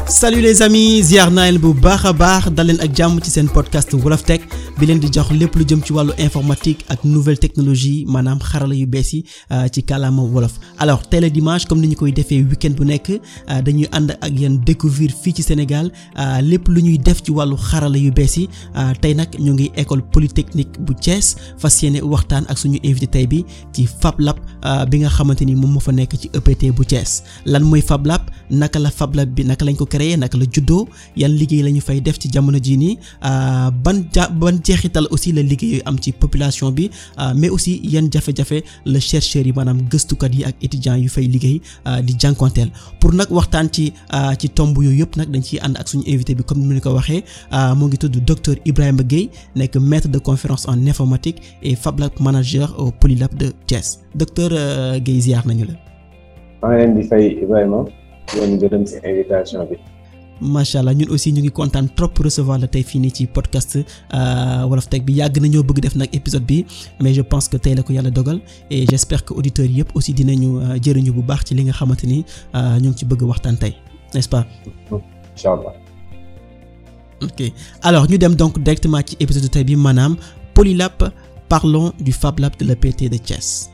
Salut les amis, ziar naa leen bu baax a baax dal leen ak jàmm ci seen podcast Wolof Tech bi leen di jox lépp lu jëm ci wàllu informatique ak nouvelle technologie maanaam xarala yu bees yi ci kàllaama wolof. Alors tey la dimanche comme ni ñu koy defee week-end bu nekk dañuy ànd ak yéen découvrir fii ci Sénégal lépp lu ñuy def ci wàllu xarala yu bees yi tey nag ñu ngi école polytechnique bu Thiès fas yéene waxtaan ak suñu invité tey bi ci Fab Lab bi nga xamante ni moom moo fa nekk ci EPT bu Thiès. Lan mooy Fab Lab naka la Fab Lab bi naka lañ ko créé naka la juddoo yan liggéey la ñu fay def ci jamono jii nii ban jeexital aussi la liggéey yooyu am ci population bi mais aussi yan jafe-jafe la chercheurs yi maanaam gëstukat yi ak étudiants yu fay liggéey di jànkonteel pour nag waxtaan ci tomb yooyu yëpp nag dañ ciy ànd ak suñu invité bi comme ni ñu ko waxee moo ngi tudd docteur Ibrahima Gueye nekk maître de conférence en informatique et Fab Lab manager au Polylab de Thiès docteur Gueye ziar nañu la. maa ngi leen di fay Ibrahima di leen gërëm ci invitation bi. macha allah ñun aussi ñu ngi kontaan trop pour recevoir la tey fii nii ci podcast Wolof Tech bi yàgg nañoo bëgg def nag épisode bi mais je pense que tey la ko yàlla dogal et j'espère que auditeurs yëpp aussi dinañu jëriñu bu baax ci li nga xamante ni ñu ngi ci bëgg waxtaan tey n'est-ce pas. Inch'Allah. ok alors ñu dem donc directement ci épisode tey bi maanaam Polylab parlons du Fab Lab de l'EPT de Thiès.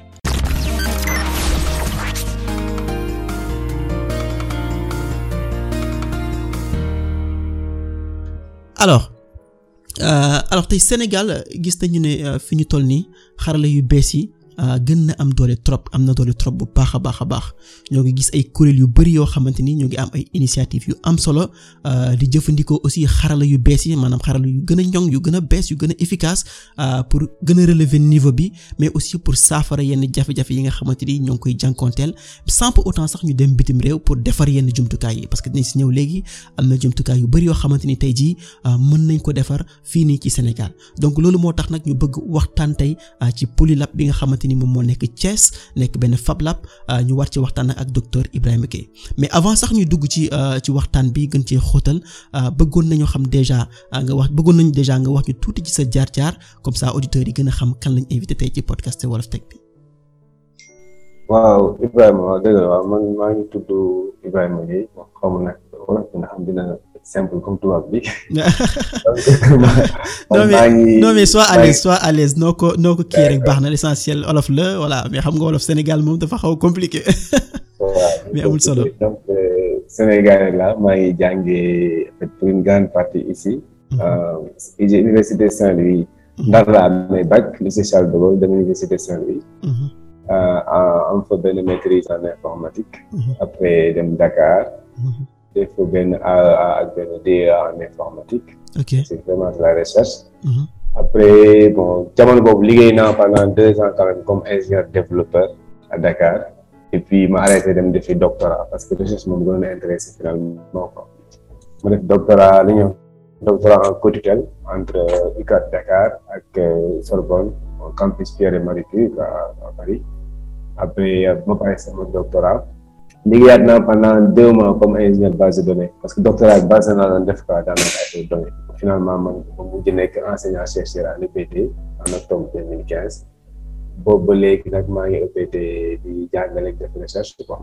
alors tey Sénégal gis nañu ne fi ñu toll nii xarala yu bees yi gën na am doole trop bu baax a baax ñoo ngi gis ay kuréel yu bari yoo xamante ni ñoo ngi am ay initiative yu am solo di jëfandikoo aussi xarala yu bees yi maanaam xarala yu gën a ñoŋ yu gën a bees yu gën a efficace pour gën a relever niveau bi mais aussi pour saafara yenn jafe-jafe yi nga xamante ni ñoo ngi koy jànkonteel sans pour autant sax ñu dem bitim réew pour defar yenn jumtukaay yi parce que dinañ si ñëw léegi am na jumtukaay yu bari yoo xamante ni tey jii mën nañ ko defar fii nii ci Sénégal donc loolu moo tax nag ñu bëgg waxtaan tey ci Polylab bi nga xamante ni moom moo nekk Thiès nekk benn Fab Lab ñu war ci waxtaan ak docteur Ibrahima Gueye mais avant sax ñu dugg ci waxtaan bi gën ci xóotal bëggoon nañu xam déjà nga wax ñu tuuti ci sa jaar-jaar comme ça auditeurs yi gën a xam kan lañ invité tey ci podcast Wolof Tech bi. waaw Ibrahima waaw dëgg la waaw man maa ngi tudd Ibrahima Gueye xaw ma nag wolof bi nga xam dina simple comme tubaab bi. non mais sois à l'aise noo ko kii rek baax na l'essentiel wolof la voilà mais xam nga wolof Sénégal moom dafa xaw compliqué. mais amul solo. donc Sénégal la maa ngi jàngee pour une grande partie ici. Université Saint-Louis. Ndar laa amee bac lycée Charles de Gaulle de l'Université Saint-Louis. am fa benn maîtrise en informatique. après dem Dakar. def ko benn AA ak benn DEA en informatique. ok c'est vraiment de la recherche. après bon jamono boobu liggéey naa pendant 2 ans quand même comme ingénieur développeur à Dakar et puis ma arrêté dem defi doctorat parce que recherche moom gënoon a intéressé finalement quoi. ma def doctorat en co-tutelle entre UCAD Dakar ak Sorbonne au campus Pierre et Marie Curie à Paris. après ma pare sama doctorat. liggéeyaat naa pendant 2 mois comme ingénieur base de données parce que doctorat bi base naa doon def quoi daanaka ay données finalement man ma mujj nekk enseignant chercheur à l'EPT en octobre 2015 boobu ba léegi nag maa ngi EPT di jàngale def recherche quoi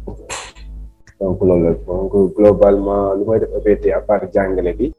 donc loolu donc globalement lu may def EPT à part jàngale bi.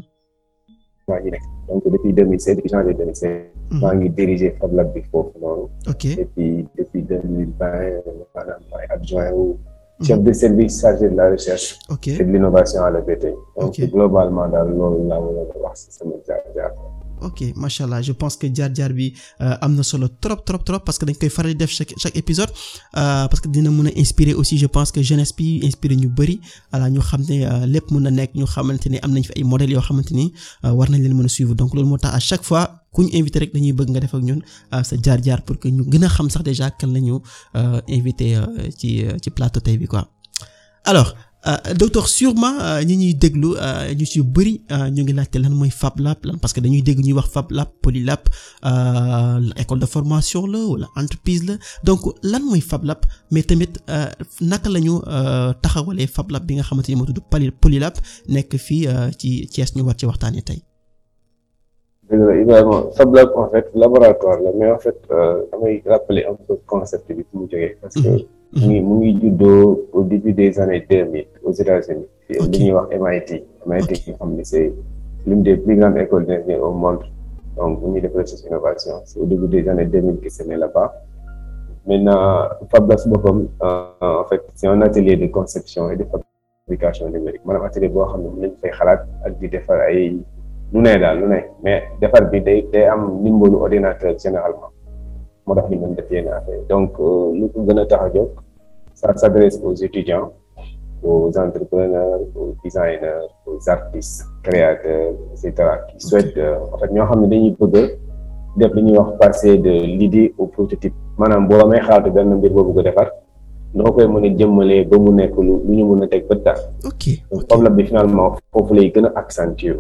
maa ngi nekk donc depuis 2016 depuis janvier 2016. maa ngi diriger Fab Lab bi foofu noonu. ok et puis depuis 2020 maanaam maay adjoint wu chef de service chargé de la recherche. ok et de l'innovation à l'EPT. donc ok globalement daal loolu laa mën a wax ci sama jaar-jaar. ok macha allah je pense que jaar-jaar bi am na solo trop parce que dañ koy faral di def chaque épisode parce que dina mën a inspirer aussi je pense que jeunesse bi inspirer ñu bari voilà ñu xam ne lépp mën na nekk ñu xamante ne am nañ fi ay modèles yoo xamante ni war nañ leen mën a suivre donc loolu moo tax à chaque fois ku ñu invité rek dañuy bëgg nga def ak ñun sa jaar-jaar pour que ñu gën a xam sax déjà kan la ñu invité ci plateau tey bi quoi alors. docteur sûrement ñi ñuy déglu ñu ci bëri ñu ngi laajte lan mooy Fab Lab lan parce que dañuy dégg ñuy wax Fab Lab Polylab école de formation la wala entreprise la donc lan mooy Fab Lab mais tamit naka la ñu taxawalee Fab Lab bi nga xamante ni moo tudd Polylab nekk fii ci Thiès ñu war ci waxtaanee tey. dëgg la Ibrahima Fab Lab en fait laboratoire la mais en fait damay rappeler un peu concept bi fu mu jógee parce que mu ngi juddoo au début des années 2000 aux États-Unis li ñuy wax MIT nga xam ne c'est l'une des plus grandes écoles d'ingénieurs au monde donc bu ñuy def recherche innovation c'est au début des années 2000 que c'est né là-bas. Maintenant Fab Lab si boppam en fait c'est un atelier de conception et de fabrication numérique maanaam atelier boo xam ne mën nañu fay xalaat ak di defar ay lu ne mais defar bi day am ndimbalu ordinateur généralement moo tax ñu mën def yenn affaire donc lu ko gën a tax a jóg ça s'adresse aux étudiants aux entrepreneurs aux designers aux artistes créateurs et cetera qui souhaitent en fait ñoo xam ne dañuy bëgg def li ñuy wax passer de l'idée au prototype maanaam boo amee xalaatu benn mbir boo bëgg a defar noo koy mën a jëmmalee ba mu nekk lu ñu mën a teg bët daal. donc problème bi finalement foofu lay gën a accentuer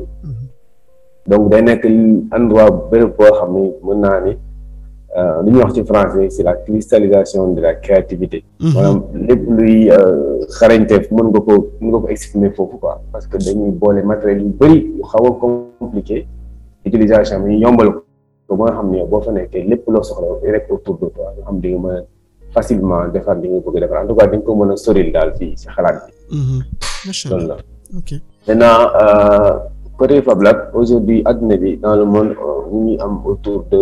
donc day nekk endroit béréb boo xam ni mën naa ni li ñuy wax ci français c'est la cristallisation de la créativité. maanaam lépp luy xarañteef mën nga ko exprimer foofu quoi parce que dañuy boole matériel yu bëri yu xaw a compliqué utilisation bi ñu yombal ko ba nga xam ne boo fa nekkee lépp loo soxla rek autour de toi nga xam di nga mën a facilement defar li nga bëgg defar en tout cas dañ ko mën a soril daal fii ci xalaat bi. loolu la. maintenant côté Fab Lab aujourd'hui adduna bi dans le monde ñu ngi am autour de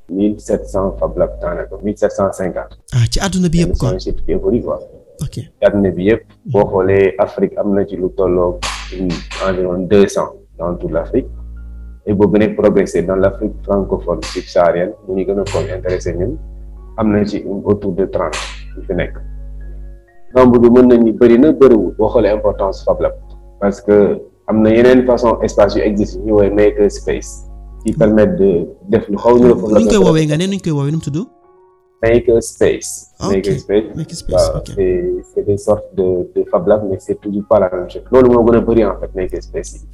1700 Fab Lab daanaka 1750. ci adduna bi yëpp quoi c'est un chiffre qui évolue quoi. ci adduna bi yëpp. boo xoolee Afrique am na ci lu tolloo environ 200 dans toute l'Afrique. et boo gën a progressé dans l'Afrique francophone subsaharienne bu ñu gën a ko intéressé ñun am na ci autour de 30 yu fi nekk nombre bi mën nañu bëri na bëriwul boo xoolee importance Fab Lab parce que am na yeneen façon espace yu existe ñu woowee maker space qui permettent de def lu xaw ñu la foofu la. nu ñu koy woowee nga ne nu ñu koy woowee nu mu tudd. maker space. maker space waaw c'est des sortes de Fab Lab mais c'est toujours pas la même chose loolu moo gën a bëri en fait maker space yi.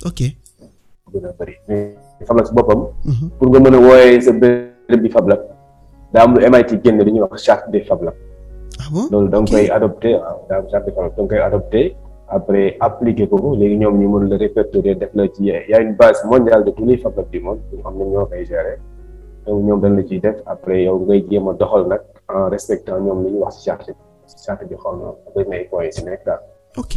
gën a bëri mais Fab Lab si boppam pour nga mën a wooyee sa béréb bi Fab Lab daa am lu MIT génne li ñuy wax charte des Fab Lab loolu da nga koy adopté waaw daa am charte des Fab Lab da nga koy adopté après appliqué ko léegi ñoom ñu mën la répertorier def la ci y a une base mondiale de tous les Fab Lab du monde ñu xam ne ñoo koy gérer donc ñoom dañ la ciy def après yow ngay jéem a doxal nag en respectant ñoom li ñuy wax ci charte bi xool na bëri na ay points yi si nekk daal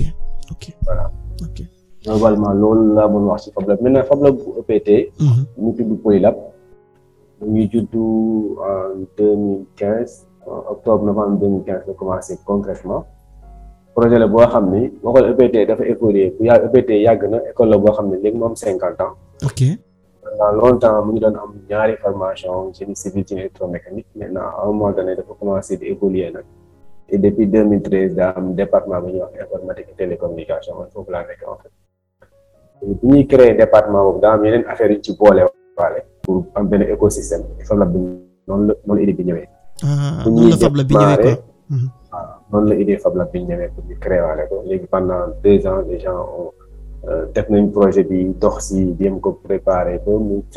voilà globalement loolu laa mën wax ci Fab Lab maintenant Fab Lab bu EPT ñu tudd Polylab mu ngi juddu en 2015 octobre novembre 2015 la commencé concrètement projet la boo xam ni boo xoolee EPT dafa évoluer bu yàgg EPT yàgg na école la boo xam ne léegi mu am 50 ans pendant longtemps mu ngi doon am ñaari formation génie civil génie électromécanique maintenant à un moment donné dafa commencé di évoluer nag et depuis 2013 daa am département bu ñuy wax informatique et télécommunication man foofu laa nekk en fait bu ñuy créer département boobu daa am yeneen affaire yu ci boole waale pour am benn écosystème Fab Lab bi noonu la idée bi ñëwee. noonu la Fab Lab bi ñëwee quoi. waaw noonu la idée Fab Lab bi ñëwee pour ñu créer waale ko léegi pendant 2 ans les gens ont def nañ projet bi dox si jéem ko préparer ba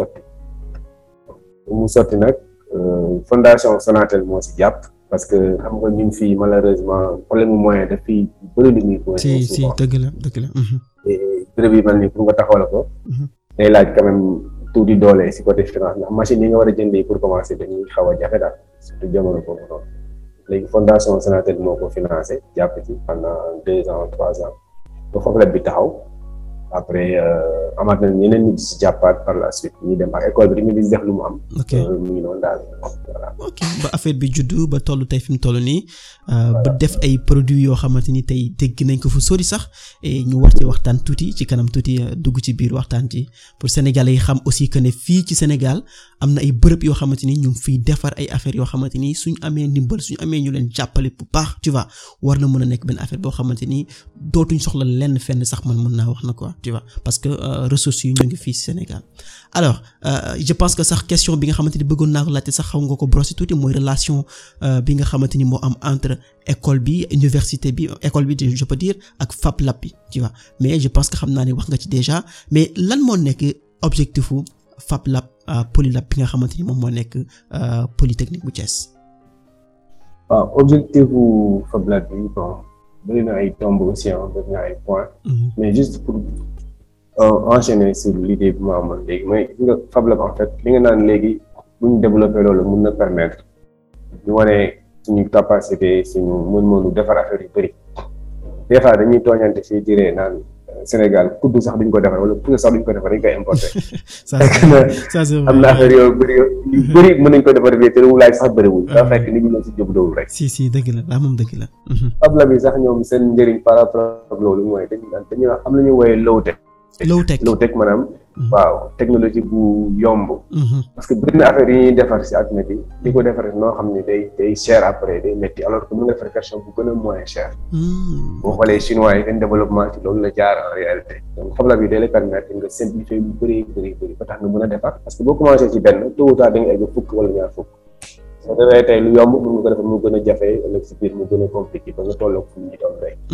mu sotti nag fondation Sonatel moo si jàpp parce que xam nga ñun fii malheureusement problème mu moyen daf fii bëri lu ñuy. si dëgg la. béréb yi mel nii pour nga taxawal ko. day laaj quand même tuuti doole si côté finance ndax machine yi nga war a jëndee pour commencer dañuy xaw a jafe daal surtout jamono boobu noonu léegi fondation Sonatel moo ko financé jàpp ci pendant 2 ans 3 ans ba Fab Lab bi taxaw après amaat nañ ñeneen nit si jàppaat par la suite ñu dem ak école bi dañuy def lu mu am. mu ngi noonu daal voilà. ok ba affaire bi juddu ba toll tey fi mu toll nii. ba def ay produits yoo xamante ni tey dégg nañ ko fu sori sax et ñu war ci waxtaan tuuti ci kanam tuuti dugg ci biir waxtaan ci pour Sénégalais yi xam aussi que ne fii ci Sénégal am na ay bërëb yoo xamante ni ñu ngi fiy defar ay affaires yoo xamante ni suñ amee ndimbal suñ amee ñu leen jàppale bu baax tu vois war na mën a nekk benn affaire boo xamante ni dootuñ soxla lenn fenn sax man mën naa wax na quoi tu vois parce que ressources yi ñu ngi fii Sénégal alors je pense que sax question bi nga xamante ni bëggoon naa ko laajte sax xaw nga ko brosser tuuti mooy relation bi nga xamante ni moo am entre école bi université bi école bi je peux dire ak Fab Lab bi tu vois mais je pense que xam naa ne wax nga ci déjà mais lan moo nekk objectifu Fab Lab Polylab bi nga xamante ni moom moo nekk Polytechnique bu Thiès. waaw objectifu Fab Lab bi bon bëri na ay tomb aussi bëri na ay points. mais juste pour enchaîner sur l'idée bi ma amoon léegi mooy nga Fab Lab en fait li nga naan léegi bu ñu développé loolu mun na permettre ñu wane suñu capacité suñu mën-mënu defar affaire yu bëri des fois dañuy tooñante fii diree naan Sénégal kuddu sax duñ ko defar wala puso sax duñ ko defar dañ koy importer. ça c'est am na affaire yu bëri mën nañ ko defar fii te wulaay sax bëriwul. daa fekk nit ñi ñoo si jubluwul rek. si dëgg la daa moom dëgg la. Fab Lab bi sax ñoom seen njëriñ par rapport ak loolu mooy dañuy wax am na ñu woowee low tech maanaam. waaw technologie bu yomb. parce que bëri na affaire yi ñuy defar si àdduna bi di ko defar noo xam ne day cher après day métti alors que mën nga defar version bu gën a moins cher. boo xoolee chinois yi seen développement ci loolu la jaar en réalité. donc Fab Lab bi day la permettre nga simplifier lu bëri ba tax nga mën a defar parce que boo commencé ci benn tôt ou tard da nga egg fukk wala ñaar fukk. soo defee tey lu yomb mën nga ko defar mu gën a jafe ëllëg si biir mu gën a compliqué ba nga tolloo fu ñu toll tey.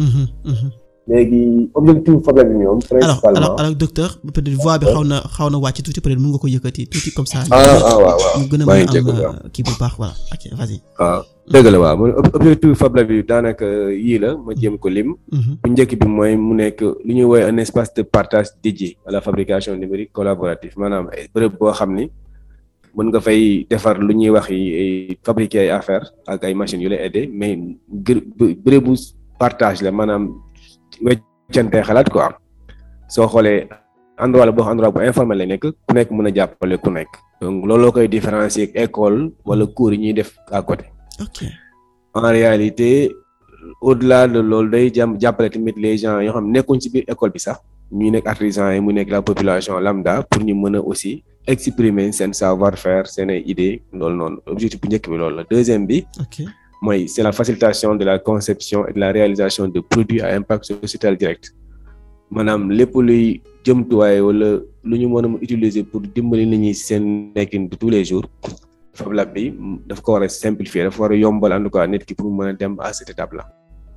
léegi objectif Fab Lab bi ñoom. principalement alors docteur peut-être voix bi xaw na wàcc tuuti peut-être mën nga ko yëkkati tuuti comme ça. waaw ñu gën a mën a am kii bu baax voilà ok vas-y. waaw dëgg la waaw man objectif Fab Lab bi daanaka yii la ma jéem ko lim. bu njëkk bi mooy mu nekk lu ñuy woowee un espace de partage dédié à la fabrication numérique collaborative maanaam ay bërëb boo xam ni mën nga fay defar lu ñuy wax yi fabriquer ay affaires ak ay machines yu lay aider mais bërëbu partage la maanaam. weccante xalaat quoi soo xoolee endroit bu informel lay nekk ku nekk mën a jàppale ku nekk donc looloo koy différencier ak école wala cours yi ñuy def à côté. ok en réalité au-delà de loolu day jàppale tamit les gens yoo xam nekkuñ ci biir école bi sax ñu nekk artisans yi mu nekk la population lambda pour ñu mën a aussi exprimer seen savoir-faire seen ay idées loolu noonu objectif bu njëkk bi loolu la deuxième bi. mooy c'est la facilitation de la conception et de la réalisation de produits à impact sociétal direct maanaam lépp luy jëmtuwaay wala lu ñu mën a utiliser pour dimbali nit ñi seen nekkin de tous les jours Fab Lab bi daf ko war a simplifier dafa war a yombal en tout cas nit ki pour mën a dem à cette étape là.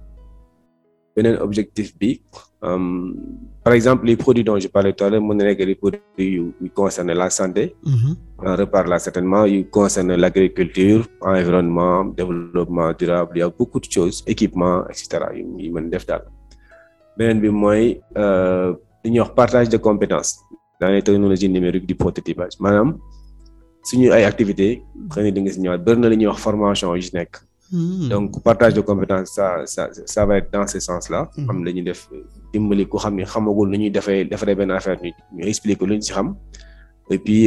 beneen objectif bi par exemple les produits dont je parlais tout à l'heure mën na nekk les produits yu concernent la santé. On reparle là certainement yu concernent l'agriculture environnement développement durable il y a beaucoup de choses équipement et cetera yu mën def daal. beneen bi mooy li ñuy wax partage de compétences dans les technologies numériques du prototypage maanaam suñu ay activités xëy na di nga si ñëwaat bëri na li ñuy wax formation yu ci nekk. donc partage de compétences ça va être dans ce sens-là. am la ñuy def dimbali ku xam ni xamagul nu ñuy defaree benn affaire ñu expliquer lu ñu ci xam et puis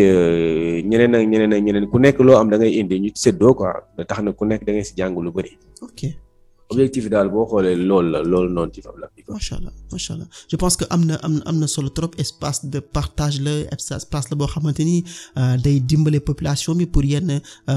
ñeneen ku nekk loo am da ngay indi ñu séddoo quoi da tax na ku nekk da ngay si jàng lu bari. ok objectif daal boo xoolee loolu noonu ci Fab Lab bi. macha allah je pense que am na solo trop espace de partage la espace la boo xamante ni day dimbale population bi pour yenn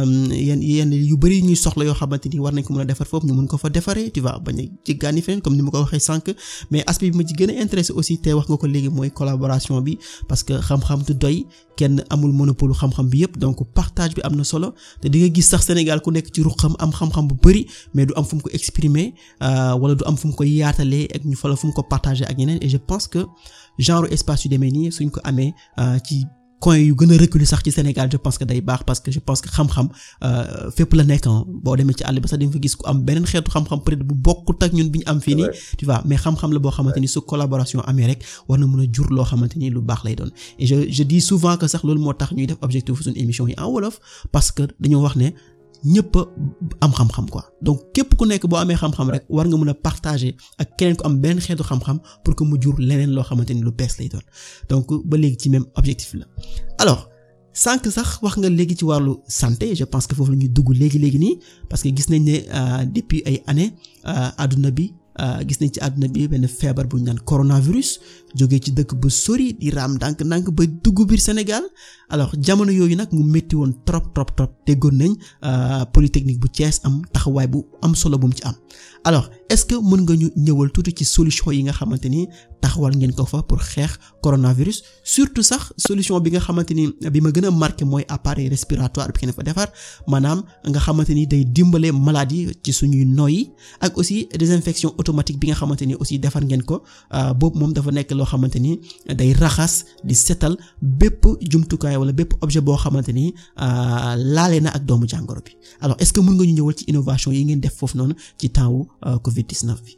yu bari ñuy soxla yoo xamante ni war nañ ko mën a defar foofu ñu mën ko fa defaree tu vois bañ a jéggaani feneen comme ni ma ko waxee sànq mais aspect bi ma ci gën a intéressé aussi te wax nga ko léegi mooy collaboration bi parce que xam-xam du doy kenn amul monopole xam-xam bi yëpp donc partage bi am na solo te di nga gis sax Sénégal ku nekk ci ruqam am xam-xam bu bari mais du am fu mu ko exprimer wala du am fu mu ko yaatalee ak ñu fa la fu mu ko partager ak ñeneen et je pense que genre espace yu demee nii suñ ko amee ci coin yu gën a reculé sax ci Sénégal je pense que day baax parce que je pense que xam-xam fépp la nekk boo demee ci àll ba sax di nga fa gis ku am beneen xeetu xam-xam peut-être bu bokkut ak ñun bi ñu am fii nii tu vois mais xam-xam la boo xamante ni su collaboration amee rek war na mën a jur loo xamante ni lu baax lay doon et je dis souvent que sax loolu moo tax ñuy def objectif suñu émission yi en wolof parce que dañoo wax ne ñëpp am xam-xam quoi donc képp ku nekk boo amee xam-xam rek war nga mën a partager ak keneen ku am benn xeetu xam-xam pour que mu jur leneen loo xamante ni lu bees lay doon donc ba léegi ci même objectif la alors sànq sax wax nga léegi ci wàllu santé je pense que foofu la ñuy dugg léegi nii parce que gis nañ ne depuis ay années àdduna bi gis nañ ci àdduna bi benn feebar bu ñu naan coronavirus jógee ci dëkk bu sori di raam ndànk ba dugg biir Sénégal alors jamono yooyu nag mu métti woon trop déggoon nañ Polytechnique bu Thiès am taxawaay bu am solo bu mu ci am alors est-ce que mën nga ñu ñëwal tuuti ci solution yi nga xamante ni taxawal ngeen ko fa pour xeex coronavirus surtout sax solution bi nga xamante ni bi ma gën a marqué mooy appareil respiratoire bi ngeen fa defar maanaam nga xamante ni day dimbale maladie ci suñuy noyyi ak aussi désinfection automatique bi nga xamante ni aussi defar ngeen ko boobu moom dafa nekk loo xamante ni day raxas di setal bépp jumtukaay wala bépp objet boo xamante ni laale na ak doomu jàngoro bi alors est-ce que mën nga ñu ñëwal ci innovation yi ngeen def foofu noonu ci temps wu Covid-19 bi.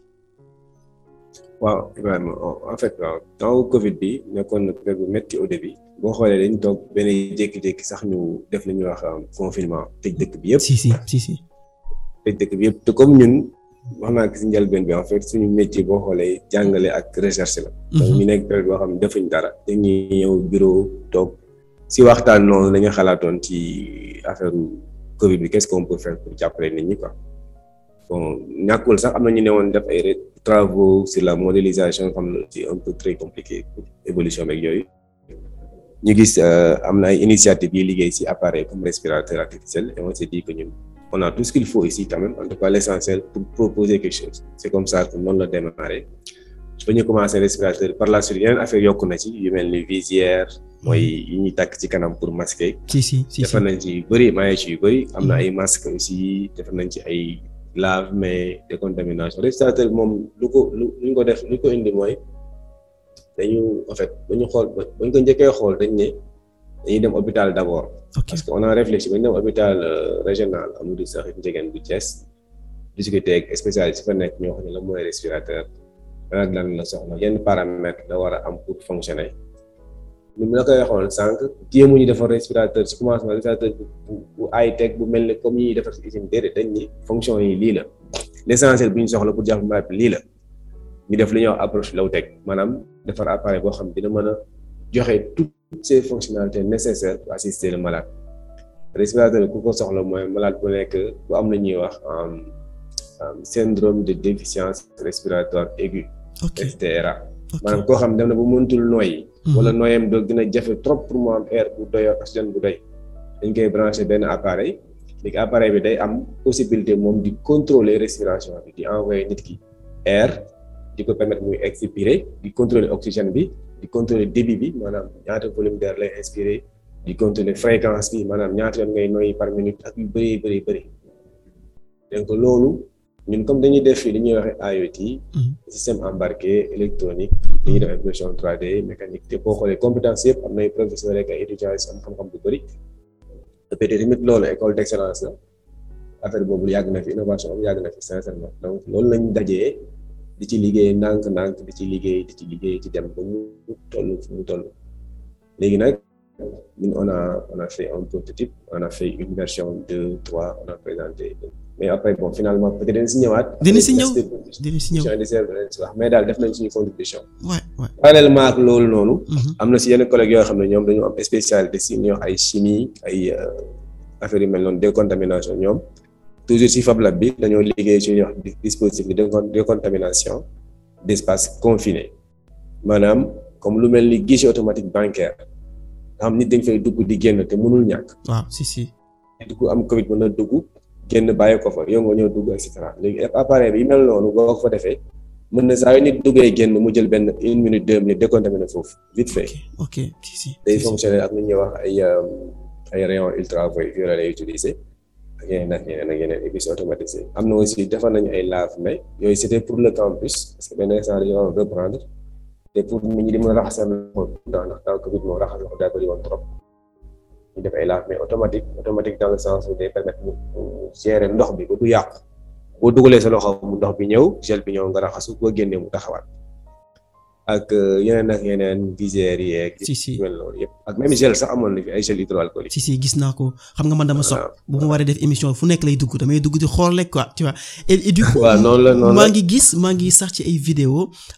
waaw Ibrahima en fait waaw temps Covid bi nekkoon na période bu métti au début boo xoolee dañ toog benn jékki-jékki sax ñu def li ñuy wax confinement tëj dëkk bi yëpp. si. tëj dëkk bi yëpp te comme ñun wax naa ko si njëlbeen bi en fait suñu métier boo xoolee jàngale ak recherche la. donc ñu nekk période boo xam ne defuñ dara dañuy ñëw bureau toog si waxtaan noonu la ñu xalaatoon ci affaire Covid bi qu'est-ce qu'on peut faire pour jàppale nit ñi quoi. bon ñàkkul sax am na ñu ne woon def ay travaux sur la modélisation xam na c'est un peu très compliqué pour évolution beeg yooyu. ñu gis am na ay initiatives yi liggéey si appareil comme respirateur artificiel et on s'est dit que ñun on a tout ce qu'il faut ici quand même en tout cas l'essentiel pour proposer quelque chose c'est comme ça que noonu la démarré ba ñu commencé respirateur par la suite yeneen affaire yokku na ci yu mel ni visière mooy yi ñuy takk ci kanam pour masquer. si defar nañ ci yu bëri maye ci yu bëri am na ay masques aussi defar nañ ci ay lave-mains décontamination respirateur moom lu ko def lu ko indi mooy dañu en fait bañu ko njëkkee xool dañ ne dañuy dem hôpital d'abord. Parce que on a réfléchi ba ñu dem hôpital régional Amadou Sakhir Ndiéguène bu Thiès discuter ak spécialiste fa nekk ñoo xam ne la mooy respirateur lan la soxla yenn paramètres la war a am pour fonctionner ni mu la koy waxoon sànq jéemuñu defar respirateur ci commencement respirateur bu high-tech bu mel ne comme yi ñuy defar ci usine déedéet dañ ni fonction yi lii la l'essentiel bu ñu soxla pour jàpp malade bi lii la ñu def li ñuy wax approche low-tech maanaam defar appareil boo xam dina mën a joxe toutes ces fonctionnalités nécessaires pour assister le malade respirateur ku ko soxla mooy malade bu nekk bu am na ñuy wax syndrome de déficience respiratoire aiguë SDRA maanaam koo xam dem na bu mëntul noyyi wala noyam doo gën a jafe trop pour mu am air bu doy oxygène bu doy dañ koy brancher benn appareil léegi appareil bi day am possibilité moom di contrôler respiration bi di envoyer nit ki air di ko permettre muy expirer di contrôler oxygène bi di contrôler débit bi maanaam ñaata volume d'air lay inspirer di contrôler fréquence bi maanaam ñaata yoon ngay noyyi par minute ak yu bëri donc loolu ñun comme dañuy def fii li ñuy waxee IoT système embarqué électronique dañuy def impression 3D mécanique te boo xoolee compétence yëpp am nay professeurs rek ay étudiants am xam-xam bu bëri peut-être tamit loolu école d'excellence la affaire boobu yàgg na fi innovation boobu yàgg na fi sincèrement donc loolu lañ dajee di ci liggéey ndànk di ci liggéey ci dem ba mu toll fu mu toll léegi nag ñun on a fait un prototype on a fait une version 2, 3 on a présenté mais après bon finalement peut-être dinañ si ñëwaat. dinañ si ñëw mais daal def nañ suñu contribution. parallèlement ak loolu noonu. am na si yenn collègues yoo xam ne ñoom dañu am spécialité si ñuy wax ay chimie ay affaires yu mel noonu décontamination ñoom toujours si Fab Lab bi dañoo liggéey ci ñuy wax dispositif de décontamination d'espace confiné maanaam comme lu mel ni guichet automatique bancaire nga xam nit dañ fay dugg di génn te mënul ñàkk. waaw si. nit ku am Covid mën na dugg. génn bàyyi ko fa yow nga ñëw dugg et cetera léegi appareil bi yu mel noonu boo ko fa defee mën na saa yu nit duggee génn mu jël benn 1 minute 2 minutes décontaminer foofu vite fait. ok day fonctionner ak lu ñuy wax ay rayons ultraviolets lay utiliser ak yeneen et puis c'est automatisé am na aussi defar nañu ay lave-mains yooyu c'était pour le campus parce que benn instant dañu war reprendre te pour nit ñi di mën a raxas seen loxo ndax taw Covid moom raxas loxo daa bëri woon trop. ñu def ay lave-mains automatique dans le sens où day permettre mu gérer ndox bi ba du yàqu boo dugalee sa loxo mu ndox bi ñëw gel bi ñëw nga raxasu boo génnee mu taxawaat ak yeneen visières yeeg. si loolu yëpp ak même gel sax amoon na fi ay gel hydroalcoolique. si gis naa ko xam nga man dama sopp bu ma waree def émission fu nekk lay dugg damay dugg di xool rek quoi tu vois. et du coup noonu la maa ngi sax ci ay vidéo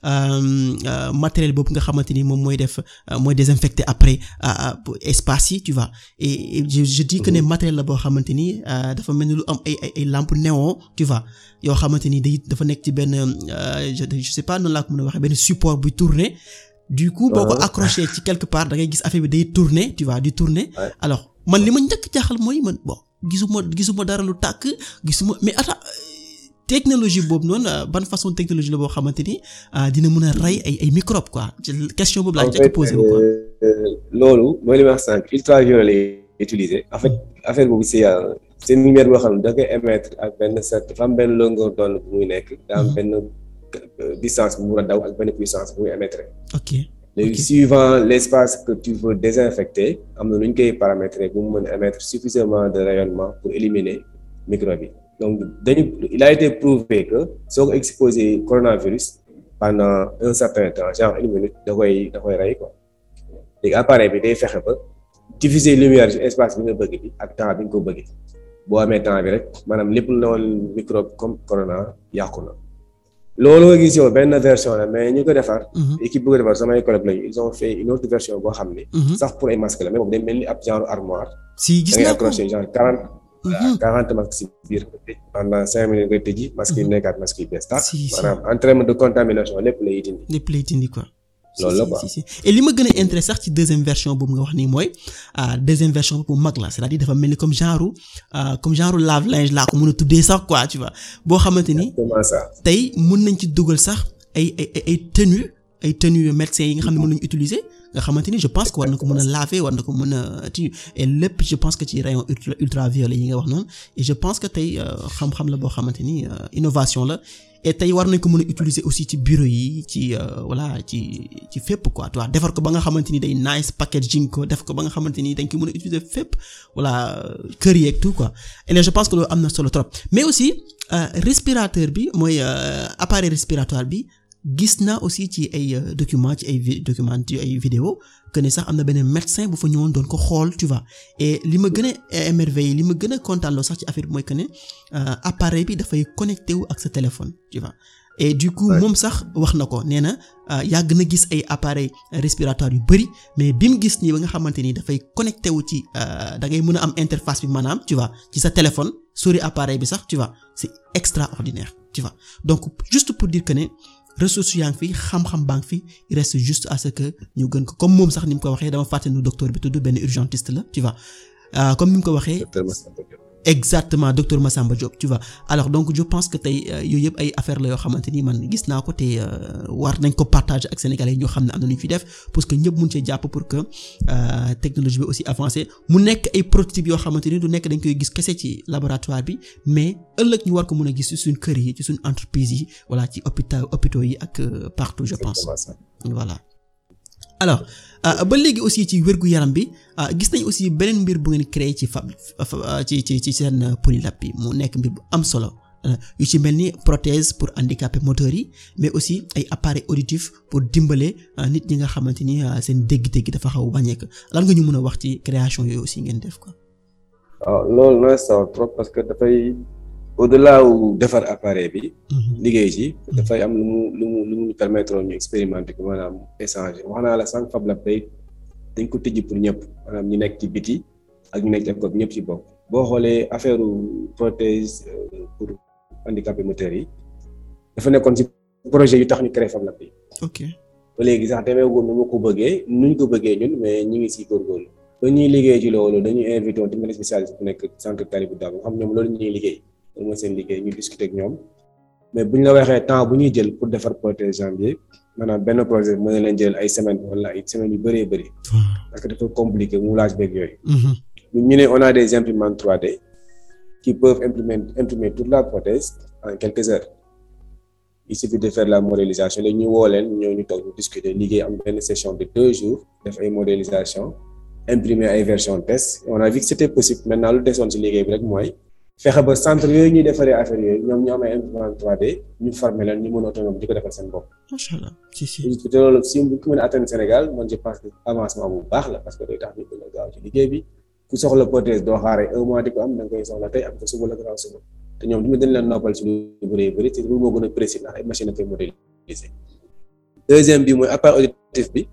matériel boobu nga xamante ni moom mooy désinfecter après espace yi tu vois et je dis que ne matériel la boo xamante ni dafa mel ni lu am ay lampes néon tu vois yoo xamante ni dafa nekk ci benn je sais pas noonu laa ko mën a waxee benn support bu tourner du coup boo ko accroché ci quelque part da ngay gis affaire bi day tourner tu vois di tourner alors man li ma njëkk jaaxal mooy man bon gisuma dara lu tàkk gisuma mais attends technologie boobu noonu ban façon technologie la boo xamante ni dina mën a rey ay microbes quoi question boobu laa njëkk posé quoi. loolu mooy li ma wax sànq ultraviolet lay utiliser en fait affaire boobu c'est lumière boo xam ne da koy émettre ak benn dafa am benn longueur d'onde bu muy nekk daa am benn distance bu mu war a daw ak benn puissance bu muy émettre. ok léegi suivant l'espace que tu veux désinfecter am na lu ñu koy paramétrer bu mu mën a émettre suffisamment de rayonnement pour éliminer microbes yi donc il a été prouvé que soo ko exposé coronavirus pendant un certain temps genre 1 minute da koy rey quoi léegi appareil bi day fexe ba diffuser lumière ci espace bi nga bëgg bi ak temps bi nga ko bëgg boo amee temps bi rek maanaam lépp lu ne woon microbe comme corona yàqu na. loolu nga gis yow benn version la mais ñu ko defar. équipe bu ko defar samay collègues lañu ils ont fait une autre version boo xam ni. sax pour ay masques la mais boobu day mel ni ab genre armoire. si gis naa ko da ngay accroché genre 40 masques si biir pendant 5 minutes nga tëjji. masques yi nekkaat masques yi bees tax. maanaam en terme de contamination lépp lay dindi. lépp lay dindi quoi. loolu la quoi si et li ma gën a intéressé sax ci deuxième version boobu nga wax nii mooy deuxième version bu mag la c'est-à-dire dafa mel ni comme genre lave-linge laa ko mën a tuddee sax quoi tu vois boo xamante ni tey mën nañ ci dugal sax ay tenues médecins yi nga xam ne mën nañu utiliser nga xamante ni je pense que war na ko mën a laver war na ko mën a et lépp je pense que ci rayon ultraviolet yi nga wax noonu et je pense que tey xam-xam la boo xamante ni innovation la et tey war nañ ko mën a utiliser aussi ci bureau yi ci voilà ci fépp quoi tu vois defar ko ba nga xamante ni day nice packaging ko def ko ba nga xamante ni dañ ko mën a utiliser fépp voilà kër yeeg tout quoi et je pense que loolu am na solo trop mais aussi respirateur bi mooy appareil respiratoire bi gis naa aussi ci ay documents ci ay vidéo que ne sax am na benn médecin bu fa ñëwoon doon ko xool tu vois et li ma gën a émerveillé li ma gën a kontaan loo sax ci affaire bi mooy que ne appareil bi dafay connecté wu ak sa téléphone tu vois et du coup moom sax wax na ko nee na yàgg na gis ay appareil respiratoire yu bari mais bi mu gis nii ba nga xamante ni dafay connecté wu ci da ngay mën a am interface bi maanaam tu vois ci sa téléphone sori appareil bi sax tu vois c'est extraordinaire tu vois donc juste pour dire que ne ressources yaa ngi fi xam-xam baa ngi fi il reste juste à ce que ñu gën ko comme moom sax ni mu ko waxee dama fàtte nu docteur bi tudd benn urgentiste la tu vois comme ni mu ko waxee exactement docteur Massamba Diop tu vois alors donc je pense que tey yooyu yëpp ay affaire la yoo xamante ni man gis naa ko te war nañ ko partager ak sénégalais yi ñoo xam ne am na lu ñu fi def parce que ñëpp mun cee jàpp pour que technologie bi aussi avancé mu nekk ay prototypes yoo xamante ni du nekk dañ koy gis kese ci laboratoire bi mais ëllëg ñu war ko mën a gis ci suñ kër yi ci suñ entreprise yi voilà ci hôpitaux yi ak partout je pense voilà alors ba léegi aussi ci wér-gu-yaram bi gis nañ aussi beneen mbir bu ngeen créé ci ci seen Polylab bi mu nekk mbir bu am solo yu ci mel ni prothèse pour handicapés moteurs yi mais aussi ay appareils auditifs pour dimbale nit ñi nga xamante ni seen dégg-dégg dafa xaw wàññeeku lan nga ñu mën a wax ci création yooyu aussi ngeen def quoi. waaw loolu nooy sawar trop parce que dafay au-delà wu defar appareil bi. liggéey ci dafay am lu mu permettre ñu expérimenter ko maanaam échanger wax naa la sànq Fab Lab dañ ko tijji pour ñëpp maanaam ñu nekk ci biti ak ñu nekk ci école bi ñëpp ci bokk boo xoolee affaire prothèse pour handicapés moteurs yi dafa nekkoon ci projet yu tax ñu créé Fab Lab bi. ok ba léegi sax demeewul nu mu ko bëggee nuñ ko bëggee ñun mais ñu ngi siy góorgóorlu ba ñuy liggéey ci loolu dañuy invité woon tamit spécialiste bu nekk centre Talibou Dabo xam ñoom loolu ñuy liggéey. loolu mooy seen liggéey ñu discuter ak ñoom mais bu ñu la waxee temps bu ñuy jël pour defar prothèse jambier maanaam benn projet mën na leen jël ay semaines wala ay semaines yu bëree bëri parce que dafa compliqué moulage beeg yooyu. ñu ne on a des imprimantes 3D qui peuvent imprimer toute la prothèse en quelques heures il suffit de faire la modélisation léegi ñu woo leen ñoo ñu toog ñu discuter liggéey am benn session de 2 jours def ay modélisation imprimer ay version test on a vu que c'était possible maintenant lu desoon ci liggéey bi rek mooy. fexe ba centre yooyu ñuy defaree affaire yooyu ñoom ñu am ay imprimante 3D ñu former leen ñu mën a autonome di ko defal seen bopp. macha allah si. te loolu si bu ko mën a atteindre Sénégal man je pense que avancement bu baax la parce que day tax ñu gën a gaaw ci liggéey bi ku soxla prothèse doo xaaree 1 mois di ko am da nga koy soxla tey am ko suba la gannaaw suba te ñoom tamit dañ leen noppal ci lu bëri te lu moo gën a précis ndax ay machine a koy modéliser. deuxième bi mooy appareil auditif bi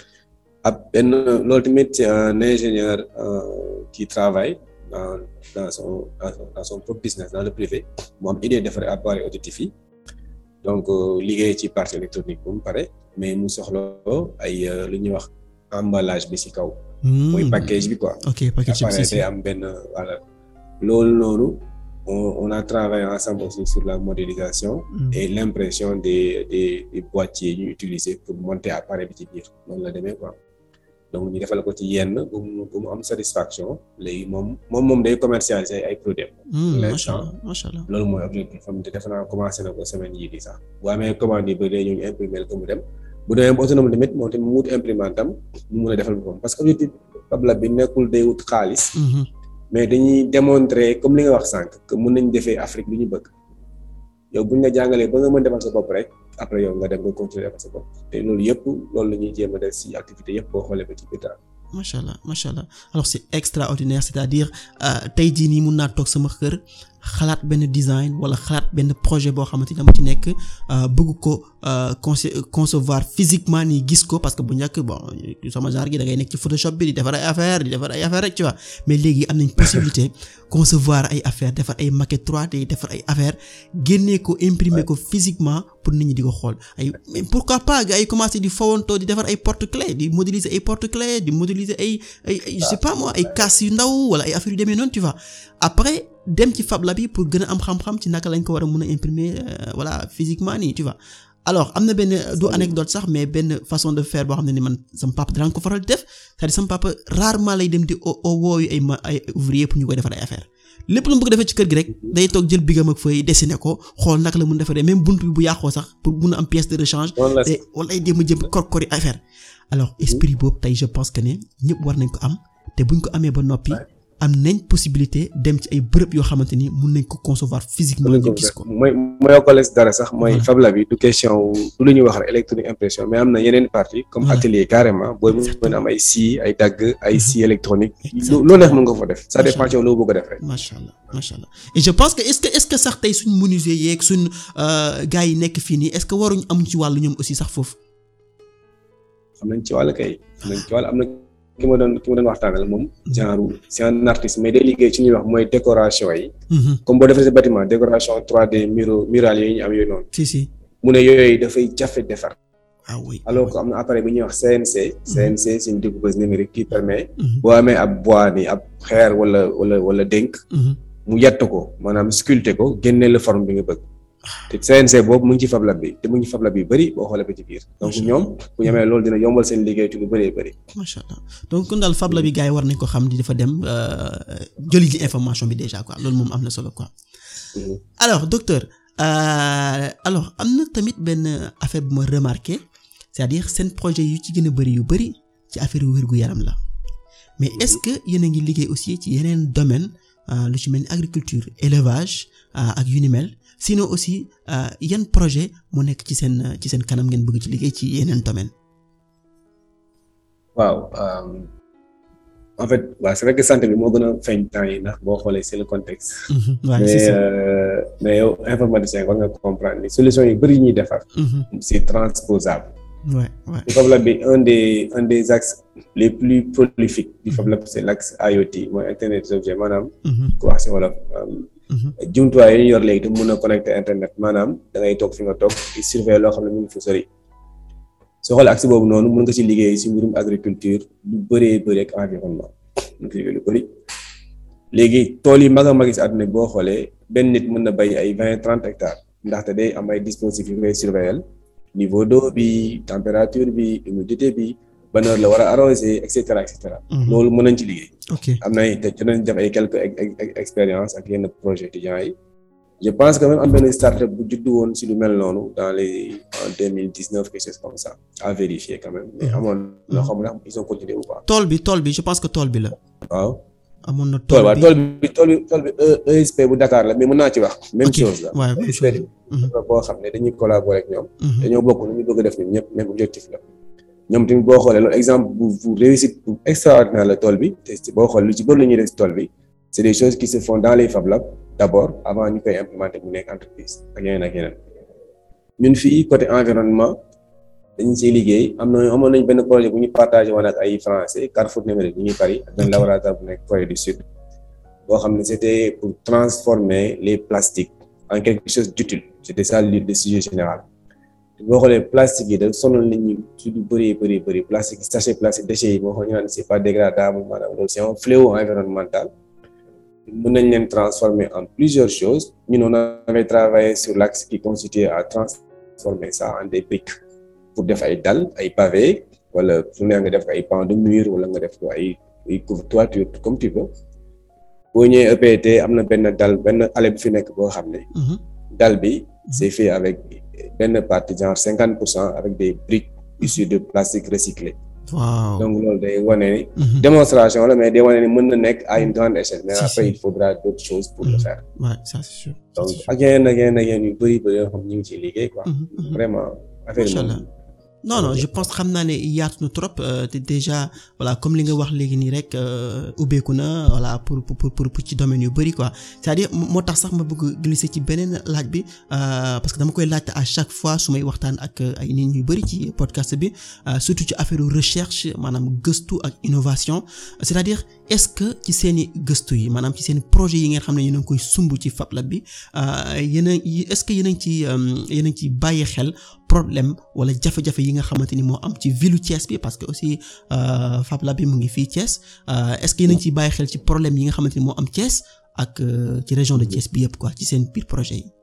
ab benn loolu tamit c'est un ingénieur qui travaille dans son propre business dans le privé mu am idée defar appareil auditif yi donc liggéey ci partie électronique bu mu pare mais mu soxla ay lu ñuy wax emballage bi ci kaw. mooy package bi quoi. ok package bi day am benn voilà loolu noonu on a travaillé ensemble aussi sur la modélisation. et l'impression des boîtiers ñu utiliser pour monter appareil bi ci biir noonu la demee quoi. donc ñu defal ko ci yenn bu mu am satisfaction léegi moom day commercialiser ay produits. macha allah loolu mooy objectif am te defe naa commencé na ko semaine yii di sax bu amee commande yi ba léegi ñu imprimer ko mu dem bu demee ba autonome tamit moom tamit mu wut imprimante am mu mun a defal boppam parce que objectif Fab Lab bi nekkul day wut xaalis. mais dañuy démontrer comme li nga wax sànq que mën nañ defee Afrique lu ñu bëgg yow buñ la jàngalee ba nga mën defal sa bopp rek. après yow nga dem nga continuer defal sa bopp te loolu yëpp loolu la ñuy jéem a def ci activité yëpp boo xoolee ba ci biir macha allah alors c'est extraordinaire c'est-à-dire tey jii nii mun naa toog sama kër xalaat benn design wala xalaat benn projet boo xamante ni dama ci nekk bëgg ko concevoir physiquement nii gis ko parce que bu njëkk bon sama genre gi da ngay nekk ci Photoshop bi di defar ay affaire rek tu vois mais léegi am nañ possibilité concevoir ay affaire defar ay maquette 3D defar ay affaire génnee ko imprimer ko physiquement pour nit ñi di ko xool ay mais pourquoi pas gars yi commencé di fawantoo di defar ay porte-clés di modéliser ay porte-clés di modéliser ay je sais pas moi ay casse yu ndaw wala ay affaire yu demee noonu tu vois après dem ci Fab Lab bi pour gën a am xam-xam ci naka lañ ko war a mën a imprimer voilà physiquement nii tu vois alors am na benn du anecdote sax mais benn façon de faire boo xam ne ni man sama papa daan ko faral di def c'est-à-dire sama papa rarement lay dem di wooyu ay ouvrier pour ñu koy defar ay affaire lépp lu mu bëgg defee ci kër gi rek day toog jël bigam ak feuille dessiné ko xool naka la mun defaree même buntu bi bu yàqoo sax pour mun a am pièce de rechange te wala ay dem jëm kor-kori affaire alors esprit boobu tey je pense que ne ñëpp war nañ ko am te buñ ko amee ba noppi am nañ possibilité dem ci ay bërëb yoo xamante ni mun nañ ko concevoir physiquement ñu gis ko mooy yokkales dara sax mooy Fab Lab bi du question du lu ñuy wax rek électronique impression mais am na yeneen partie comme atelier carrément booy mën am ay scie ay dagg ay scie électronique loolu neex mën nga fa def ça dépend ci loo bëgg a def rek macha allah et je pense que est-ce que sax tey suñ menuisier yeeg suñ gars yi nekk fii nii est-ce que waruñ am ci wàllu ñoom aussi sax foofu am nañ ci wàll kay am nañ ci wàll am na ki ma doon waxtaanal moom genre c'est un artiste mais day liggéey ci ñuy wax mooy décoration yi comme boo defee sa bâtiment décoration 3D mural yi ñu am yooyu noonu si mu ne yooyu dafay jafe defar oui alors que am na appareil bi ñuy wax CNC c'est une découpeuse numérique qui permet boo amee ab bois ni ab xeer wala dénk mu yett ko maanaam sculpter ko génne la forme bi nga bëgg te CNC boobu mu ngi ci Fab Lab bi te mu ngi ci Fab Lab bi bëri boo xoolee ba ci biir donc ñoom bu ñu amee loolu dina yombal seen liggéey ci lu bëree bëri macha allah donc kon daal Fab Lab bi gars yi war nañ ko xam di dafa dem jëli ji information bi déjà quoi loolu moom am na solo quoi alors docteur alors am na tamit benn affaire bu ma remarqué c'est-à-dire seen projet yu ci gën a bëri ci affaire wér-gu-yaram la mais est-ce que yéen a ngi liggéey aussi ci yeneen domaine lu ci mel ni agriculture élevage ak yu ni mel sinon aussi yan projet mu nekk ci seen kanam ngeen bëgg ci liggéey ci yeneen domaine waaw en fait waaw c'est vrai que santé bi moo gën a feeñ temps yi ndax boo xoolee c'est le contexte mais yow informaticien war nga comprendre ni solution yu bëri ñuy defar c'est transposable Fab Lab bi un des axes les plus prolifiques du Fab Lab c'est l'axe IoT mooy internet des objets maanaam ko wax ci wolof jumtuwaay yi ñu yor léegi te mën a connecter internet maanaam da ngay toog fi nga toog di surveiller loo xam ne mu ngi fu sori soo xoolee axe boobu noonu mën nga ci liggéey ci mbirum agriculture lu bëri ak environnement mën nga ci liggéey lu bëri léegi tool yi mag a mag ci àdduna boo xoolee benn nit mën na bay ay 20-30 hectares ndaxte day am ay dispositifs yu ngay surveiller niveau d'eau bi température bi humidité bi ban heure la war a arroser et cetera loolu mën nañ ci liggéey am na te dinañ def ay quelques expériences ak yenn projet étudiants yi je pense que même am benn start-up bu juddu woon ci lu mel noonu dans les en 2019 quelque chose comme ça à vérifier quand même mais amoon na xam ndax ils ont continué ou pas tool bi je pense que tool bi la waaw amoon na tool bi ESP bu Dakar la mais mën naa ci wax même chose la boo xam ne dañuy collaborer ak ñoom dañoo bokk lu ñu bëgg a def ñun ñëpp même objectif la ñoom tamit boo xoolee loolu exemple bu réussite bu extraordinaire la tool bi te boo xoolee lu ci bëri lu ñuy def ci tool bi c'est des choses qui se font dans les Fab Lab d'abord avant ñu koy implémenter mu nekk entreprise ak yeneen ñun fii côté environnement dañu ciy liggéey amoon nañ benn projet bu ñu partagé woon ak ay français Carrefour numérique ñu ngi Paris ak benn laboratoire bu nekk Corée du Sud boo xam ne c'était pour transformer les plastiques en quelque chose d'utile c'était ça le sujet général boo xoolee plastique yi da sonal nit ñi ci lu bëri plastique sachet plastique déchets yi boo xoolee ñu naan c'est pas dégradable maanaam loolu c'est un fléau environnemental mën nañ leen transformer en plusieurs choses ñun on avait travaillé sur l'axe qui consistait à transformer ça en des briques pour def ay dalles ay pavés wala su ne nga def ay pans de mur wala nga def ko ay toiture comme tu veux boo ñëwee EPT am na benn allée bu fi nekk boo xam ne dalle bi c'est fait avec benn partie genre 50% avec des briques issues de plastique recyclé. Wow. Donc loolu day wane ni démonstration la mais day wane ni mën na nekk à une grande échelle mais après il faudra d'autres choses pour le faire. Ouais, ça c'est sûr. Donc ak yeneen yu bëri yoo xam ñu ngi ciy liggéey quoi. Vraiment affaire yi non je pense xam naa ne yaatu na trop te déjà voilà comme li nga wax léegi nii rek ubbeeku na voilà pour ci domaine yu bari quoi c'est-à-dire moo tax sax ma bëgg glisser ci beneen laaj bi parce que dama koy laajte à chaque fois su may waxtaan ak ay nit ñu bari ci podcast bi surtout ci affaire recherche maanaam gëstu ak innovation c'est-à-dire est-ce que ci seeni gëstu yi maanaam ci seeni projet yi ngeen xam ne yéen a ngi koy sumb ci Fab Lab bi est-ce que yéen a ngi ci bàyyi xel problème wala jafe-jafe yi nga xamante ni moo am ci ville Thiès bi parce que aussi Fab Lab bi mu ngi fii Thiès est-ce que yéen a ngi ciy bàyyi xel ci problème yi nga xamante ni moo am Thiès ak ci région de Thiès bi yëpp quoi ci seen biir projet yi.